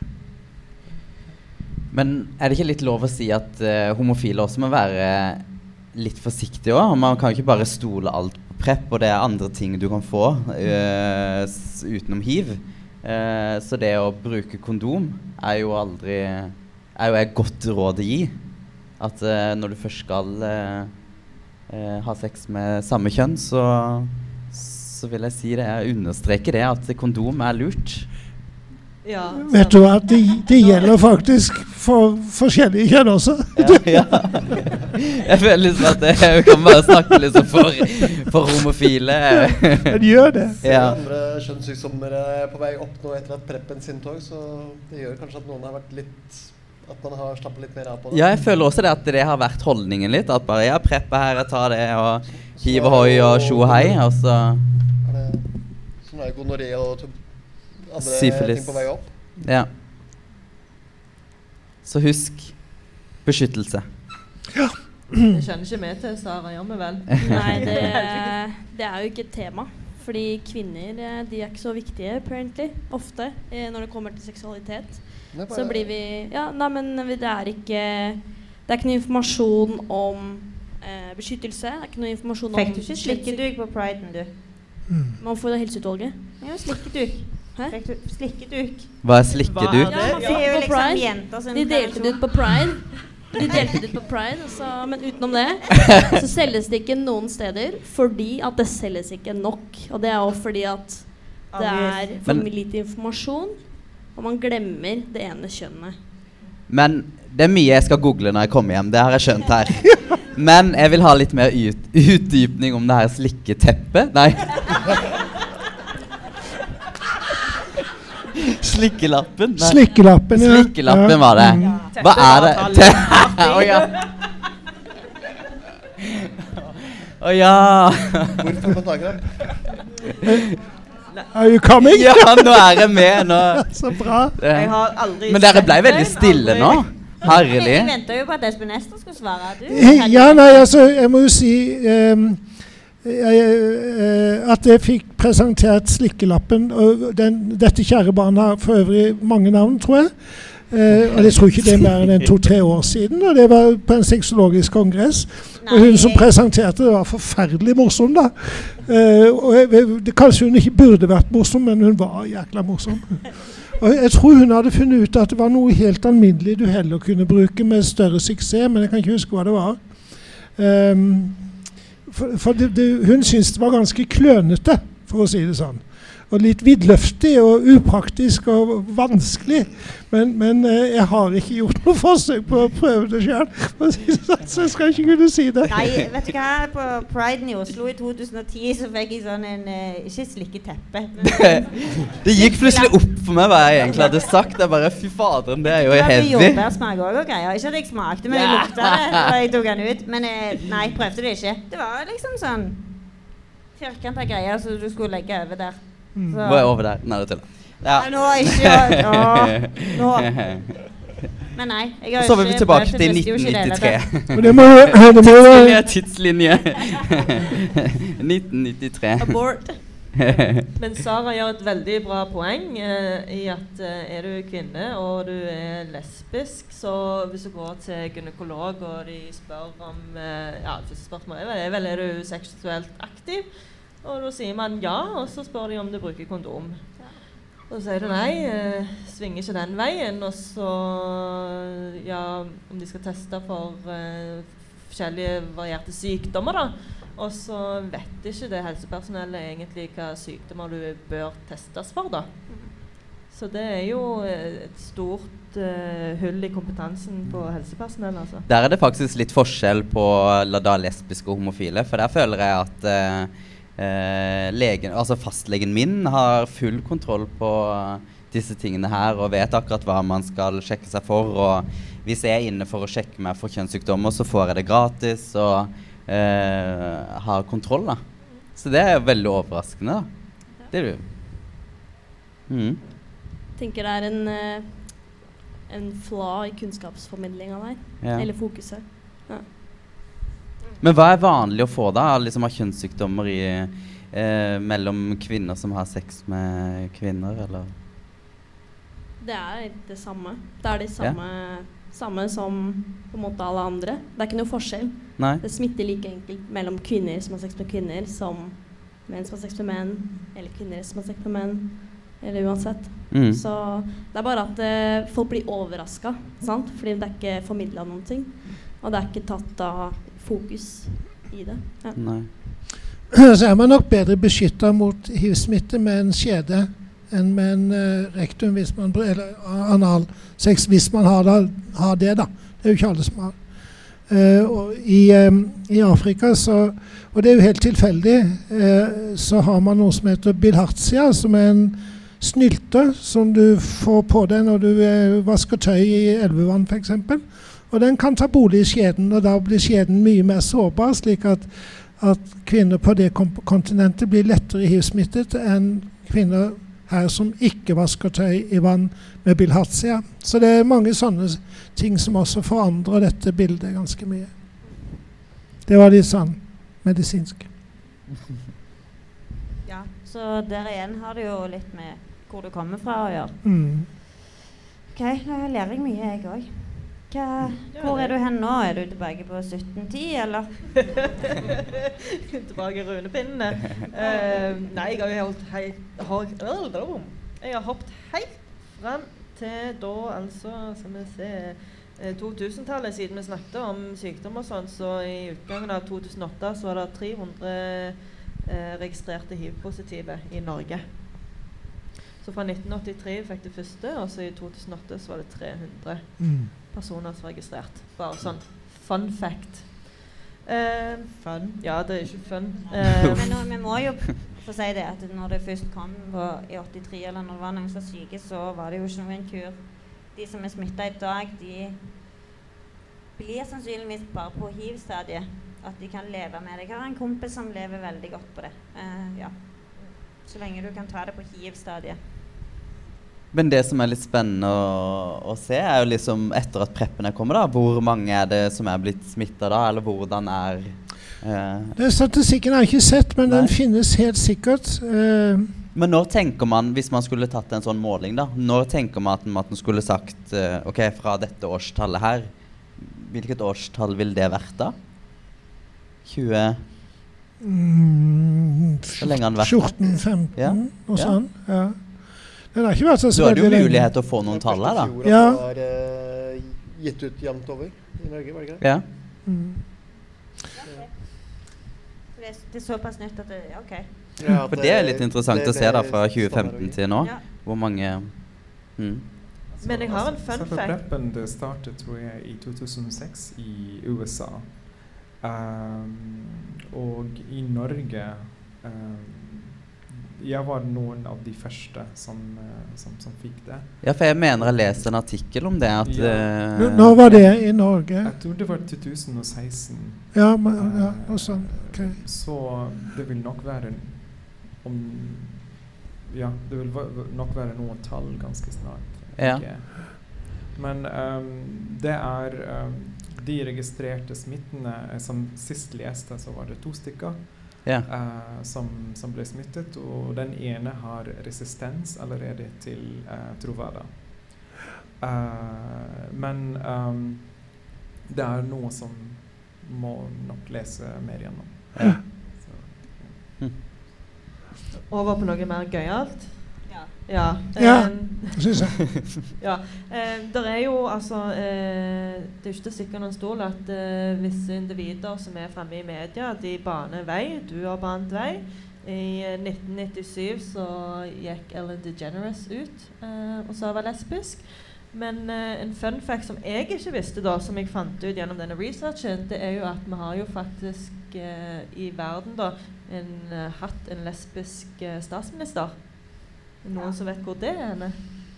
Men er det ikke litt lov å si at homofile også må være litt forsiktige også? Man kan ikke bare stole alt på PrEP, og det er andre ting du kan få utenom HIV. Så det å bruke kondom er jo et godt råd å gi. At når du først skal ha sex med samme kjønn, så vil jeg si det, jeg understreker det, at kondom er lurt. Ja, vet du hva, det gjelder faktisk for forskjellige kjønn også. Ja. Jeg føler liksom at jeg kan bare snakke liksom for homofile. Men gjør det. Ja. Andre kjønnssykdommer på vei opp nå etter at preppen sin tog, så det gjør kanskje at noen har vært litt, at man har slappet litt mer av på det. Ja, jeg føler også det at det har vært holdningen litt, at bare, ja, preppe her, jeg tar det, og hive hoi og tjo hei, og så... Så nå er gonoré og andre syfilis. ting på vei opp. Ja. Så husk beskyttelse. Det skjønner ikke med til, Sara, gjør vi vel? Nei, det jo ikke et tema. Fordi kvinner, de ikke så viktige, apparently, ofte, når det kommer til seksualitet. Så blir vi... Ja, nei, men det ikke noe informasjon om beskyttelse. Det ikke noe informasjon om... Fikk du ikke slikkeduk på Priden, du? Man får det helseutvalget. Ja, slikkeduk. Hæ? Fikk du slikkeduk? Hva slikkeduk? Ja, man fikk det på Pride. De delte det ut på Pride. Men utenom det så selges det ikke noen steder fordi at det selges ikke nok. Og det også fordi at det for lite informasjon, og man glemmer det ene kjønnet. Men det mye jeg skal google når jeg kommer hjem, det har jeg skjønt her. Men jeg vil ha litt mer utdypning om det her slikketeppet. Nei. Slikkelappen? Nei. Slikkelappen, ja. Slikkelappen var det. Hva det? Åja. Åja. Hvorfor man tager dem? Are you coming? Ja, nå jeg med nå. Så bra. Jeg har aldri... Men dere ble veldig stille nå. Herlig. Jeg venter jo på at Espen Ester skulle svare. Ja, nei, altså, jeg må jo si at jeg fikk presentert slikkelappen, og dette kjære barnet har for øvrig mange navn, tror jeg. Og jeg tror ikke det mer enn 2-3 år siden, og det var på en sexologisk kongress. Nei. Og hun som presenterte det var forferdelig morsom da. Kanskje hun ikke burde vært morsom, men hun var jækla morsom. Og jeg tror hun hadde funnet ut at det var noe helt alminnelig du heller kunne bruke med større suksess, men jeg kan ikke huske hva det var. Hun syntes det var ganske klønete, for å si det sånn. Og litt vidløftig og upraktisk og vanskelig. Men jeg har ikke gjort noe forsøk på å prøve det selv. Så jeg skal ikke kunne si det. Nei, vet du hva? På Priden i Oslo i 2010 så fikk jeg sånn en, ikke slikketeppe. Det gikk plutselig opp for meg hva jeg egentlig hadde sagt. Jeg bare, fy faderen, det jo heavy. Det var jordbærsmak også og greier. Ikke at jeg smakte, men jeg lukta det da jeg tok den ut. Men nei, jeg prøvde det ikke. Det var liksom sånn firkantet greier så du skulle legge over der. Hva over der? Nei, det til. Ja. Nå ikke. Nå. Men nei, jeg har så var vi tilbake til 1993. Tidslinje. 1993. Abort. Men Sara gjør et veldig bra poeng i at du kvinne og du lesbisk, så hvis du går til gynekolog og de spør om, første spørsmål er du seksuelt aktiv? Og da sier man ja, og så spør de om du bruker kondom. Og så sier du nei, svinger ikke den veien, og så, om de skal teste for forskjellige varierte sykdommer da, og så vet ikke det helsepersonellet egentlig hva sykdommer du bør testes for da. Så det jo et stort hull i kompetansen på helsepersonell, altså. Der det faktisk litt forskjell på lesbiske og homofile, for der føler jeg at fastlegen min har full kontroll på disse tingene her og vet akkurat hva man skal sjekke seg for, og hvis jeg inne for å sjekke meg for kjønnssykdommer så får jeg det gratis og har kontroll da. Så det veldig overraskende da. Det du. Tenker det en flaw i kunnskapsformidling av deg, eller fokuset. Ja. Men hva vanlig å få da, liksom av kjønnssykdommer mellom kvinner som har sex med kvinner, eller? Det det samme. Det det samme som på en måte alle andre. Det ikke noe forskjell. Nei. Det smitter like enkelt mellom kvinner som har sex med kvinner, som menn som har sex med menn, eller kvinner som har sex med menn, eller uansett. Så det bare at folk blir overrasket, sant? Fordi det ikke formidlet noen ting. Og det ikke tatt av fokus i det. Ja. Nei. Så man nok bedre beskyttet mot HIV-smitte med en skjede enn med en rektum hvis man, eller analsex hvis man har det da. Det jo ikke alle som har. Og i Afrika, og det er jo helt tilfeldig, så har man noe som heter bilharzia, som er en snylte som du får på deg når du vasker tøy i elvevann for eksempel. Og den kan ta bolig i skjeden, og da blir skjeden mye mer sårbar, slik at kvinner på det kontinentet blir lettere HIV-smittet enn kvinner her som ikke vasker tøy i vann med bilharzia. Så det er mange sånne ting som også forandrer dette bildet ganske mye. Det var litt sånn medisinsk. Ja, så der igjen har det jo litt med hvor du kommer fra å gjøre. Ok, nå lærer jeg mye jeg også. Hvor er du hen nå? Er du tilbake på 1710, eller? Tilbake i runepinnene. Nei, jeg har hoppet helt frem til da, altså, som vi ser, 2000-tallet, siden vi snakket om sykdom og sånn, så i utgangen av 2008 så var det 300 registrerte HIV-positive i Norge. Så fra 1983 fikk det første, og så i 2008 så var det 300 personer som var registrert. Bare sånn fun fact. Fun? Ja, det er ikke fun. Men vi må jo få si det, at når det først kom i 83, eller når det var noen som var syke, så var det jo ikke noen kur. De som er smittet i dag, de blir sannsynligvis bare på HIV-stadiet. At de kan leve med det. Jeg har en kompis som lever veldig godt på det. Ja. Så lenge du kan ta det på HIV-stadiet. Men det som er litt spennende å se, er jo liksom etter at preppene kommer da, hvor mange er det som er blitt smittet da, eller hvordan er... Den statistikken har jeg ikke sett, men den finnes helt sikkert. Men når tenker man, hvis man skulle tatt en sånn måling da, når tenker man at man skulle sagt, ok, fra dette årstallet her, hvilket årstall vil det vært da? 20... Så lenge han vært 14-15 og sånn, ja. Den har ikke vært så veldig lenge. Du hadde jo mulighet til å få noen tall her da. Ja. Det var gitt ut jevnt over i Norge, var det ikke det? Ja. Det er såpass nytt at det, ok. Ja, for det er litt interessant å se da fra 2015 til nå, hvor mange... Men jeg har en fun fact. Preppen det startet, tror jeg, i 2006 i USA. Og i Norge jeg var noen av de første som fikk det. Ja, for jeg mener jeg leste en artikkel om det. At, Når var det i Norge? Jeg tror det var 2016. Ja, og sånn. Okay. Så det vil nok være det vil nok være noen tall ganske snart. Ja. Men det er de registrerte smittene som sist leste, så var det 2 stykker. Som ble smittet, og den ene har resistens allerede til Truvada. Men det er noe som må nok lese mer gjennom. Over på noe mer gøyalt? Ja, synes jeg. Ja, der er jo altså det er ikke sikkert noen stol at visse individer som er fremme i media, de baner vei, du har banet vei. I 1997 så gikk Ellen DeGeneres ut og sa var lesbisk. Men en fun fact som jeg ikke visste da, som jeg fant ut gjennom denne researchen, det er jo at vi har jo faktisk i verden da hatt en lesbisk statsminister. Noen som vet hvor det er henne?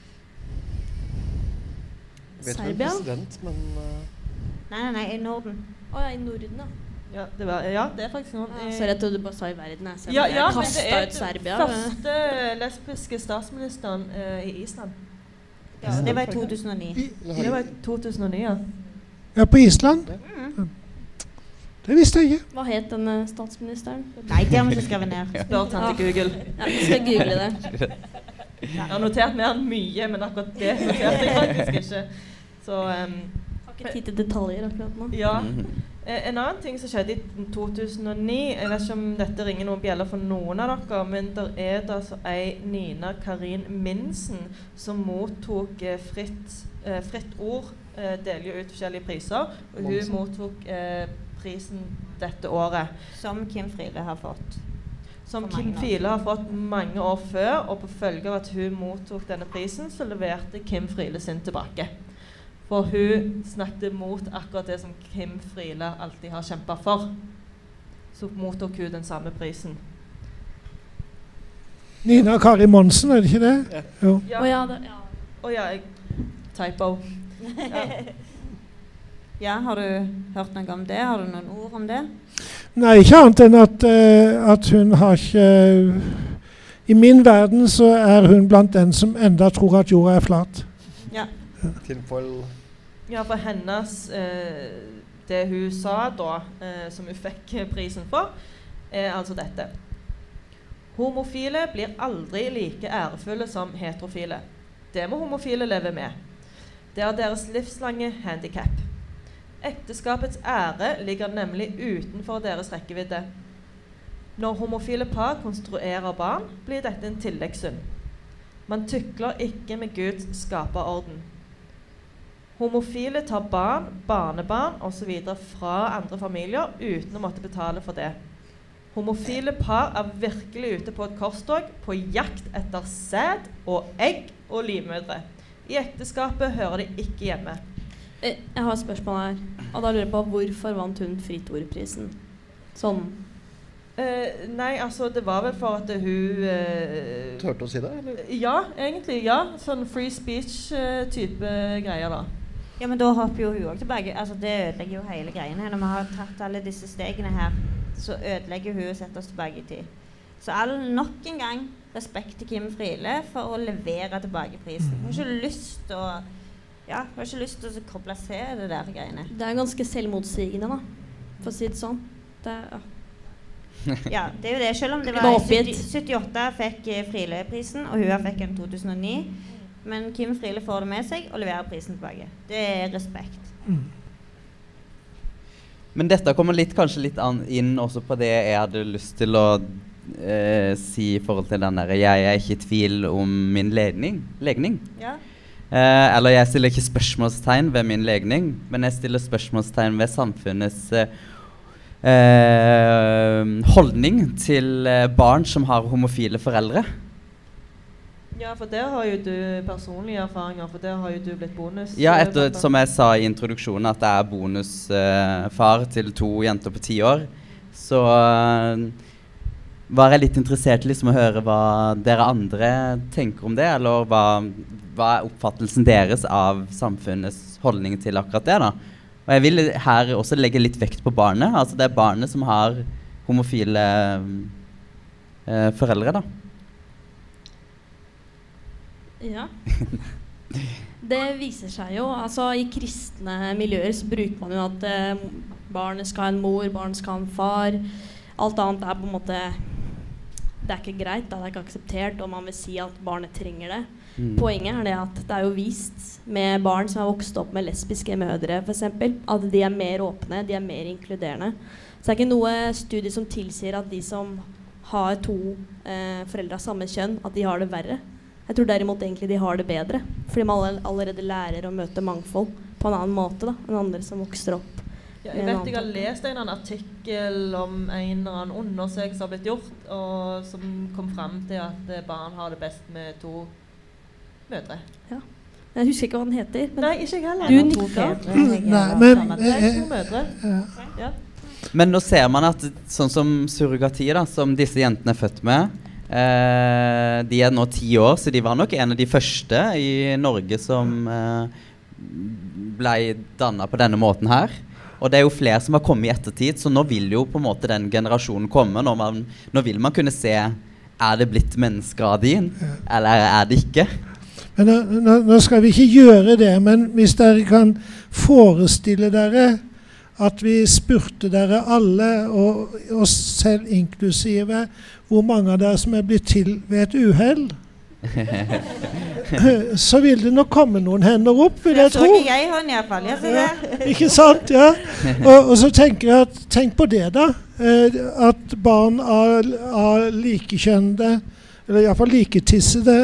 Vet du president, men... Nei, i Norden. I Norden da. Ja, det er faktisk noen... Sorry, jeg trodde du bare sa i verden. Ja, men det er den første lesbiske statsministeren i Island. Ja, det var i 2009. Det var i 2009, ja. Ja, på Island? Det visste jeg ikke. Hva het denne statsministeren? Nei, det har vi ikke skrevet ned. Spør tante Google. Ja, vi skal google det. Jeg har notert mer enn mye, men akkurat det noterte jeg faktisk ikke. Så, har ikke tid til detaljer akkurat nå. Ja. En annen ting som skjedde i 2009, jeg vet ikke om dette ringer noen bjeller for noen av dere, men der er det altså Nina Karin Minsen som mottok fritt ord, deler ut forskjellige priser, og hun mottok prisen dette året. Som Kim Friele har fått. Som Kim Friele har fått mange år før, og på følge av at hun mottok denne prisen, så leverte Kim Friele sin tilbake. For hun snakket mot akkurat det som Kim Friele alltid har kjempet for. Så mottok hun den samme prisen. Nina Kari Monsen, er det ikke det? Ja. Jo. Jeg typo. Ja. Ja, har du hørt noe om det? Har du noen ord om det? Nei, ikke annet enn at hun har ikke... I min verden så er hun blant den som enda tror at jorda er flat. Ja. Tinfoil. Ja, for hennes, det hun sa da, som hun fikk prisen for, altså dette. Homofile blir aldri like ærefulle som heterofile. Det må homofile leve med. Det er deres livslange handicap. Ekteskapets ære ligger nemlig utenfor deres rekkevidde. Når homofile par konstruerer barn, blir dette en tilleggssynd. Man tykler ikke med Guds skaperorden. Homofile tar barn, barnebarn og så videre fra andre familier uten å måtte betale for det. Homofile par er virkelig ute på et korstog, på jakt etter sæd og egg og livmødre. I ekteskapet hører de ikke hjemme. Jeg har et spørsmål her, og da lurer jeg på hvorfor vant hun Fritt Ord-prisen? Sånn. Nei, altså det var vel for at hun... Tørte å si det, eller? Ja, egentlig, ja. Sånn free speech-type greier da. Ja, men da hopper jo hun også tilbake. Altså det ødelegger jo hele greien her. Når vi har tatt alle disse stegene her, så ødelegger hun å sette oss tilbake i tid. Så nok en gang respekt til Kim Friele for å levere tilbake prisen. Hun har ikke lyst til å... Ja, jeg har ikke lyst til å koble seg det der greiene. Det er ganske selvmotsigende da, for å si det sånn. Ja, det er jo det. Selv om det var 78 fikk Friele-prisen, og hun fikk en 2009. Men Kim Friele får det med seg og leverer prisen tilbake. Det er respekt. Men dette kommer kanskje litt inn også på det jeg hadde lyst til å si i forhold til den der jeg er ikke i tvil om min legning. Ja. Eller jeg stiller ikke spørsmålstegn ved min legning, men jeg stiller spørsmålstegn ved samfunnets holdning til barn som har homofile foreldre. Ja, for der har jo du personlige erfaringer, for der har jo du blitt bonus. Ja, som jeg sa i introduksjonen, at jeg er bonusfar til 2 jenter på 10 år, så var jeg litt interessert liksom å høre hva dere andre tenker om det, eller hva er oppfattelsen deres av samfunnets holdning til akkurat det da. Og jeg vil her også legge litt vekt på barnet, altså det er barnet som har homofile foreldre da. Ja. Det viser seg jo, altså i kristne miljøer så bruker man jo at barnet skal ha en mor, barnet skal ha en far. Alt annet er på en måte, det er ikke greit, det er ikke akseptert, og man vil si at barnet trenger det. Poenget er det at det er jo vist med barn som har vokst opp med lesbiske mødre for eksempel, at de er mer åpne, de er mer inkluderende. Så det er ikke noe studie som tilsier at de som har 2 foreldre av samme kjønn, at de har det verre. Jeg tror derimot egentlig de har det bedre, fordi man allerede lærer å møte mangfold på en annen måte da, enn andre som vokser opp. Ja, jeg vet jeg har lest en artikkel om en eller annen undersøkelse som har blitt gjort, og som kom frem til at barn har det best med 2 mødre. Ja. Jeg husker ikke hva den heter. Men nei, ikke heller. Du nikker. Nei, men... Det er 2 mødre. Ja. Men nå ser man at sånn som surrogati da, som disse jentene er født med, de er nå 10 år, så de var nok en av de første i Norge som ble dannet på denne måten her. Og det er jo flere som har kommet i ettertid, så nå vil jo på en måte den generasjonen komme. Nå vil man kunne se, er det blitt mennesker av din, eller er det ikke? Men nå skal vi ikke gjøre det, men hvis dere kan forestille dere at vi spurte dere alle, og oss selv inklusive, hvor mange av dere som er blitt til ved et uheld, så vil det nok komme noen hender opp, vil jeg tro. Så ikke jeg hånd i hvert fall, jeg ser det. Ikke sant, ja. Og så tenker jeg at, tenk på det da, at barn av likekjønnede, eller i hvert fall liketissede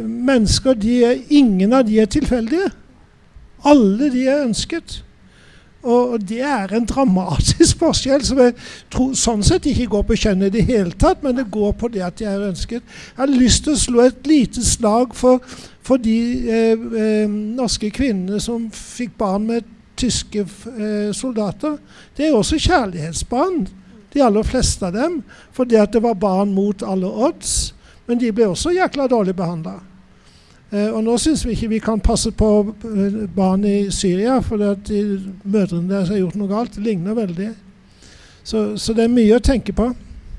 mennesker, ingen av de er tilfeldige. Alle de er ønsket. Og det en dramatisk forskjell, som jeg tror sånn sett ikke går på kjønn i det hele tatt, men det går på det at de ønsket. Jeg har lyst til å slå et lite slag for de norske kvinnene som fikk barn med tyske soldater. Det også kjærlighetsbarn, de aller fleste av dem, fordi at det var barn mot alle odds, men de ble også jækla dårlig behandlet. Og nå synes vi ikke vi kan passe på barn i Syria, for at mødrene deres har gjort noe galt. Det ligner veldig. Så det mye å tenke på.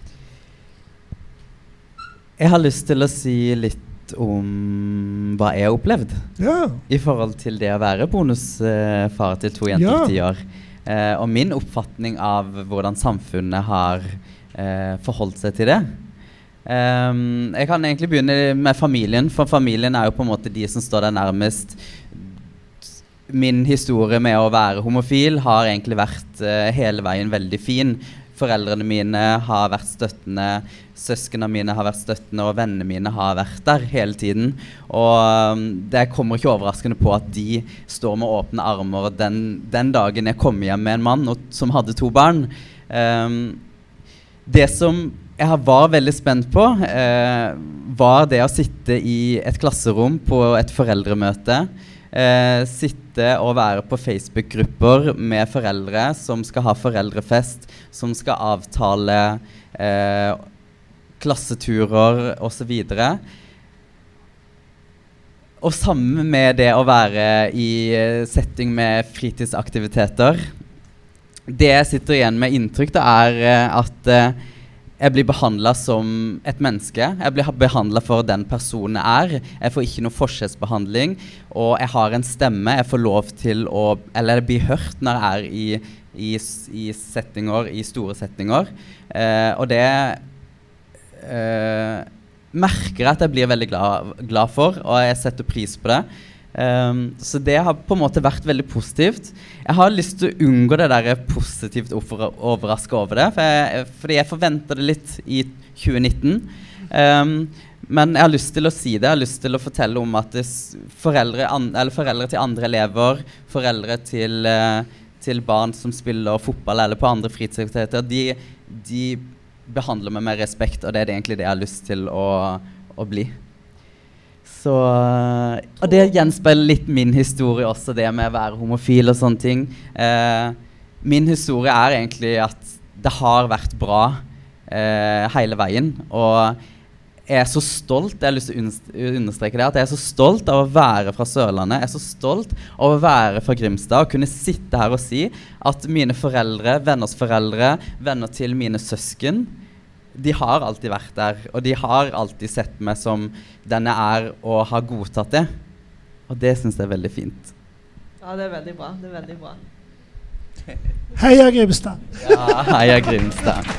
Jeg har lyst til å si litt om hva jeg har opplevd i forhold til det å være bonusfar til 2 jenter på 10 år. Og min oppfatning av hvordan samfunnet har forholdt seg til det. Jeg kan egentlig begynne med familien, for familien jo på en måte de som står der nærmest. Min historie med å være homofil har egentlig vært hele veien veldig fin. Foreldrene mine har vært støttende, søskene mine har vært støttende, og vennene mine har vært der hele tiden. Og det kommer ikke overraskende på at de står med åpne armer den dagen jeg kom hjem med en mann som hadde 2 barn. Det som jeg var veldig spent på, var det å sitte i et klasserom på et foreldremøte, sitte og være på Facebook-grupper med foreldre som skal ha foreldrefest, som skal avtale klasseturer og så videre. Og sammen med det å være i setting med fritidsaktiviteter, det jeg sitter igjen med inntrykk at jeg blir behandlet som et menneske. Jeg blir behandlet for den personen jeg Jeg får ikke noe forskjellsbehandling, og jeg har en stemme. Jeg får lov til å, eller bli hørt når jeg i settinger, i store settinger. Og det merker jeg at jeg blir veldig glad for, og jeg setter pris på det. Så det har på en måte vært veldig positivt. Jeg har lyst til å unngå det der positivt overrasket over det, fordi jeg forventer det litt i 2019. Men jeg har lyst til å si det. Jeg har lyst til å fortelle om at foreldre til andre elever, foreldre til barn som spiller fotball eller på andre fritidsaktiviteter, de behandler meg med respekt, og det egentlig det jeg har lyst til å bli. Så, og det gjenspeiler litt min historie også, det med å være homofil og sånne ting. Min historie egentlig at det har vært bra hele veien, og jeg så stolt, jeg har lyst til å understreke det, at jeg så stolt av å være fra Sørlandet, jeg så stolt av å være fra Grimstad, og kunne sitte her og si at mine foreldre, venners foreldre, venner til mine søsken, de har alltid vært der, og de har alltid sett meg som denne og har godtatt det. Og det synes jeg veldig fint. Ja, det veldig bra. Det veldig bra. Heia Grimstad! Ja, heia Grimstad.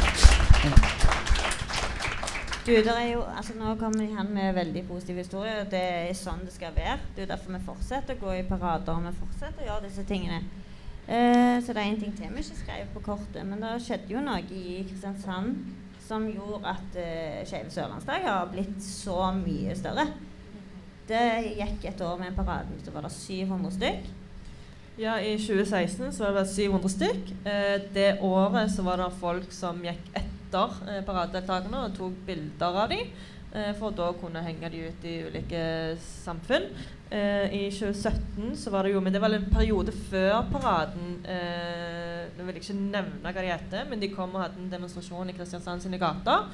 Du, der jo, altså nå kommer han med veldig positiv historie, og det sånn det skal være. Det derfor vi fortsetter å gå i parader, og vi fortsetter å gjøre disse tingene. Så det en ting til vi ikke skrev på kortet, men det skjedde jo noe i Kristiansand som gjorde at Skeive Sørlandsdag har blitt så mye større. Det gikk et år med en parade, så var det 700 stykk. Ja, i 2016 så var det 700 stykk. Det året så var det folk som gikk etter paradedeltakerne og tok bilder av dem, for da kunne henge de ut i ulike samfunn. I 2017 så var det jo, men det var en periode før paraden, nå vil jeg ikke nevne hva de heter, men de kom og hadde en demonstrasjon i Kristiansand sine gater,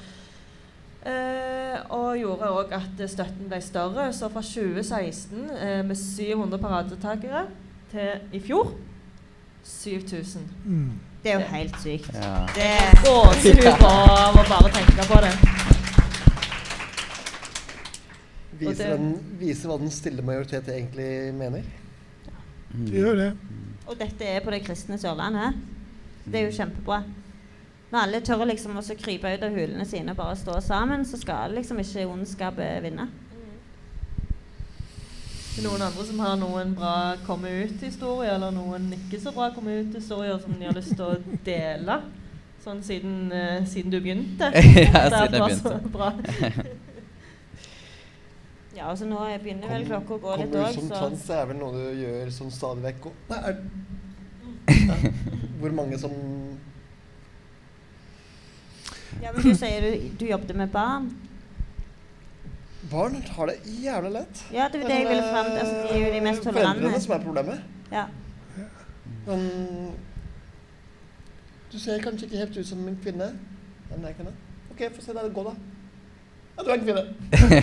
og gjorde også at støtten ble større. Så fra 2016 med 700 paradedeltakere til i fjor 7000. Det jo helt sykt. Ja. Det gåsehud av å bare tenke på det. Viser hva den stille majoritet egentlig mener. Det gjør det. Og dette på det kristne Sørlandet. Det jo kjempebra. Når alle tør liksom også krype ut av hulene sine og bare stå sammen, så skal liksom ikke ondskapet vinne. Det noen andre som har noen bra komme ut-historier, eller noen ikke så bra komme ut-historier som de har lyst til å dele, sånn siden du begynte. Ja, siden jeg begynte. Ja, altså nå begynner vel klokka å gå litt også. Kommer du som trans, det vel noe du gjør sånn stadig vekk? Hvor mange som... Ja, men du sier du jobbet med barn. Barn har det jævlig lett. Ja, det var det jeg ville frem til. Altså, de er jo de mest tolerante. Foreldrene som problemet. Ja. Men du ser kanskje ikke helt ut som en kvinne. Men jeg kvinne. Ok, få se deg gå da. Ja, du en kvinne.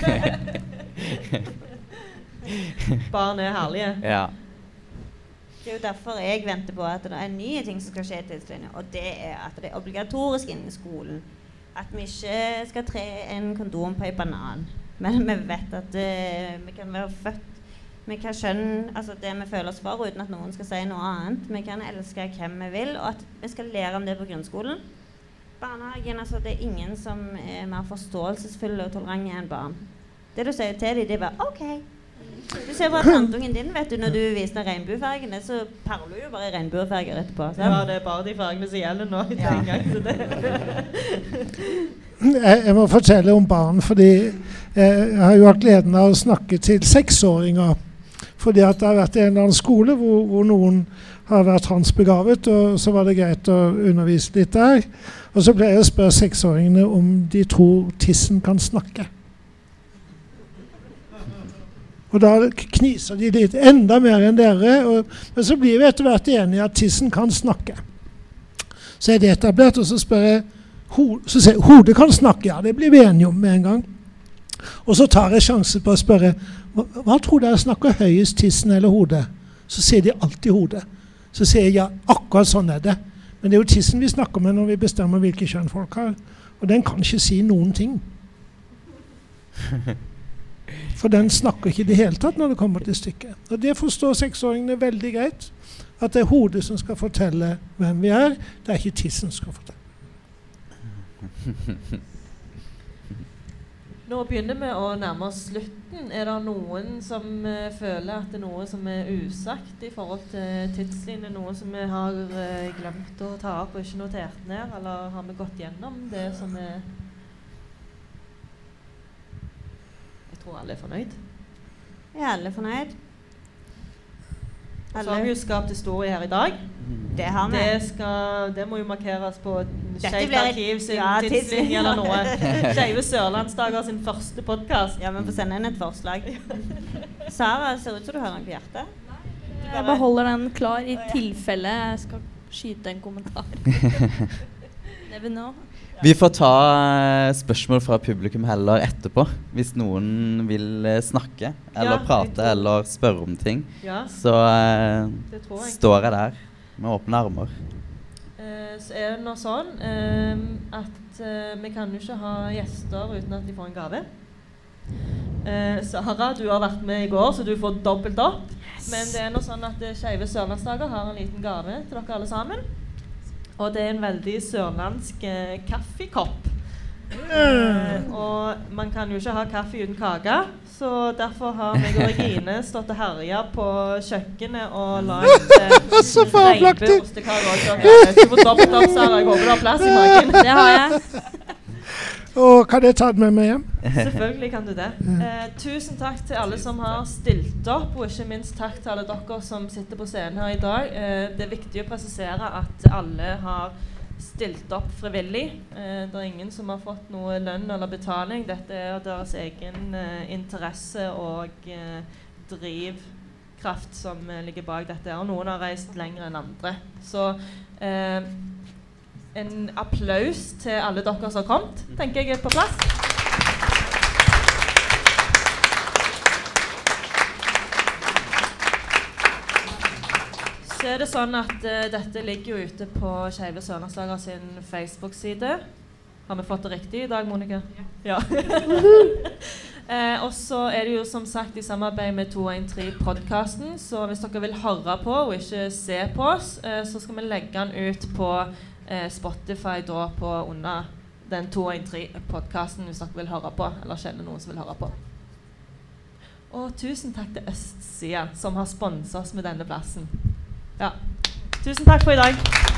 Barn herlige. Ja. Det er jo derfor jeg venter på at det nye ting som skal skje til tidslinjen, og det at det obligatorisk innen skolen. At vi ikke skal tre en kondom på en banan. Men vi vet at vi kan være født, vi kan skjønne altså det vi føler oss for uten at noen skal si noe annet. Vi kan elske hvem vi vil, og at vi skal lære om det på grunnskolen. Barnehagen, altså det ingen som mer forståelsesfulle og tolerante enn barn. Det du sier til dem, det bare ok. Du ser bare tantungen din, vet du, når du viser regnbuefargene, så parler du jo bare regnbuefarger etterpå. Så. Ja, det bare de fargene som gjelder nå. En gang til det. Jeg må fortelle om barn, fordi jeg har jo hatt gleden av å snakke til 6-åringer. Fordi at det har vært en eller annen skole hvor noen har vært transbegavet, og så var det greit å undervise litt der. Og så ble jeg å spørre 6-åringene om de tror tissen kan snakke. Og da kniser de litt enda mer enn dere, men så blir vi etter hvert enige at tissen kan snakke. Så er det etablert, og så spør jeg, så sier jeg, hodet kan snakke, ja, det blir vi enige om med en gang. Og så tar jeg sjansen på å spørre, hva tror dere snakker høyest, tissen eller hodet? Så sier de alltid hodet. Så sier jeg, ja, akkurat sånn er det. Men det er jo tissen vi snakker med når vi bestemmer hvilke kjønn folk har. Og den kan ikke si noen ting. For den snakker ikke i det hele tatt når det kommer til stykket. Og det forstår 6-åringene veldig greit. At det er hodet som skal fortelle hvem vi er. Det er ikke tissen som skal fortelle. Nå begynner vi å nærme oss slutten. Er det noen som føler at det er noe som er usagt i forhold til tidslinjen? Noe som vi har glemt å ta opp og ikke notert ned? Eller har vi gått gjennom det som er... Jeg tror alle er fornøyd. Er alle fornøyd? Så har vi jo skapt historie her i dag. Det har vi. Det må jo markeres på Skjevt Arkiv sin tidslinje eller noe. Skjeve Sørlandsdager sin første podcast. Ja, men få sende inn et forslag. Sara, ser ut som du har noe på hjertet. Jeg beholder den klar i tilfelle jeg skal skyte en kommentar. Never know. Vi får ta spørsmål fra publikum heller etterpå, hvis noen vil snakke, eller prate, eller spørre om ting. Ja, så står jeg der med åpne armer. Så er det nå sånn at vi kan jo ikke ha gjester uten at de får en gave. Sara, du har vært med i går, så du får dobbelt opp. Yes. Men det er nå sånn at Skjeve Sørlandsdager har en liten gave til dere alle sammen. Og det er en veldig sørlandsk kaffekopp. Og man kan jo ikke ha kaffe uten kake, så derfor har meg og Regine stått og herjet på kjøkkenet og laget regnbueostekake. Du får dobbelt opp, Sara. Jeg håper du har plass i magen. Det har jeg. Og kan jeg ta det med meg hjem? Selvfølgelig kan du det. Tusen takk til alle som har stilt opp, og ikke minst takk til alle dere som sitter på scenen her i dag. Det er viktig å presisere at alle har stilt opp frivillig. Det er ingen som har fått noe lønn eller betaling. Dette er deres egen interesse og drivkraft som ligger bak dette. Og noen har reist lenger enn andre. Så en applaus til alle dere som har kommet, tenker jeg er på plass. Så er det sånn at dette ligger jo ute på Skjeve Sørlandsdager sin Facebook-side. Har vi fått det riktig i dag, Monica? Ja. Og så er det jo som sagt i samarbeid med 213-podcasten, så hvis dere vil høre på og ikke se på oss, så skal vi legge den ut på Spotify da på under den 213-podcasten hvis dere vil høre på, eller kjenner noen som vil høre på. Og tusen takk til Østsida som har sponset oss med denne plassen. Ja. Tusen takk for i dag.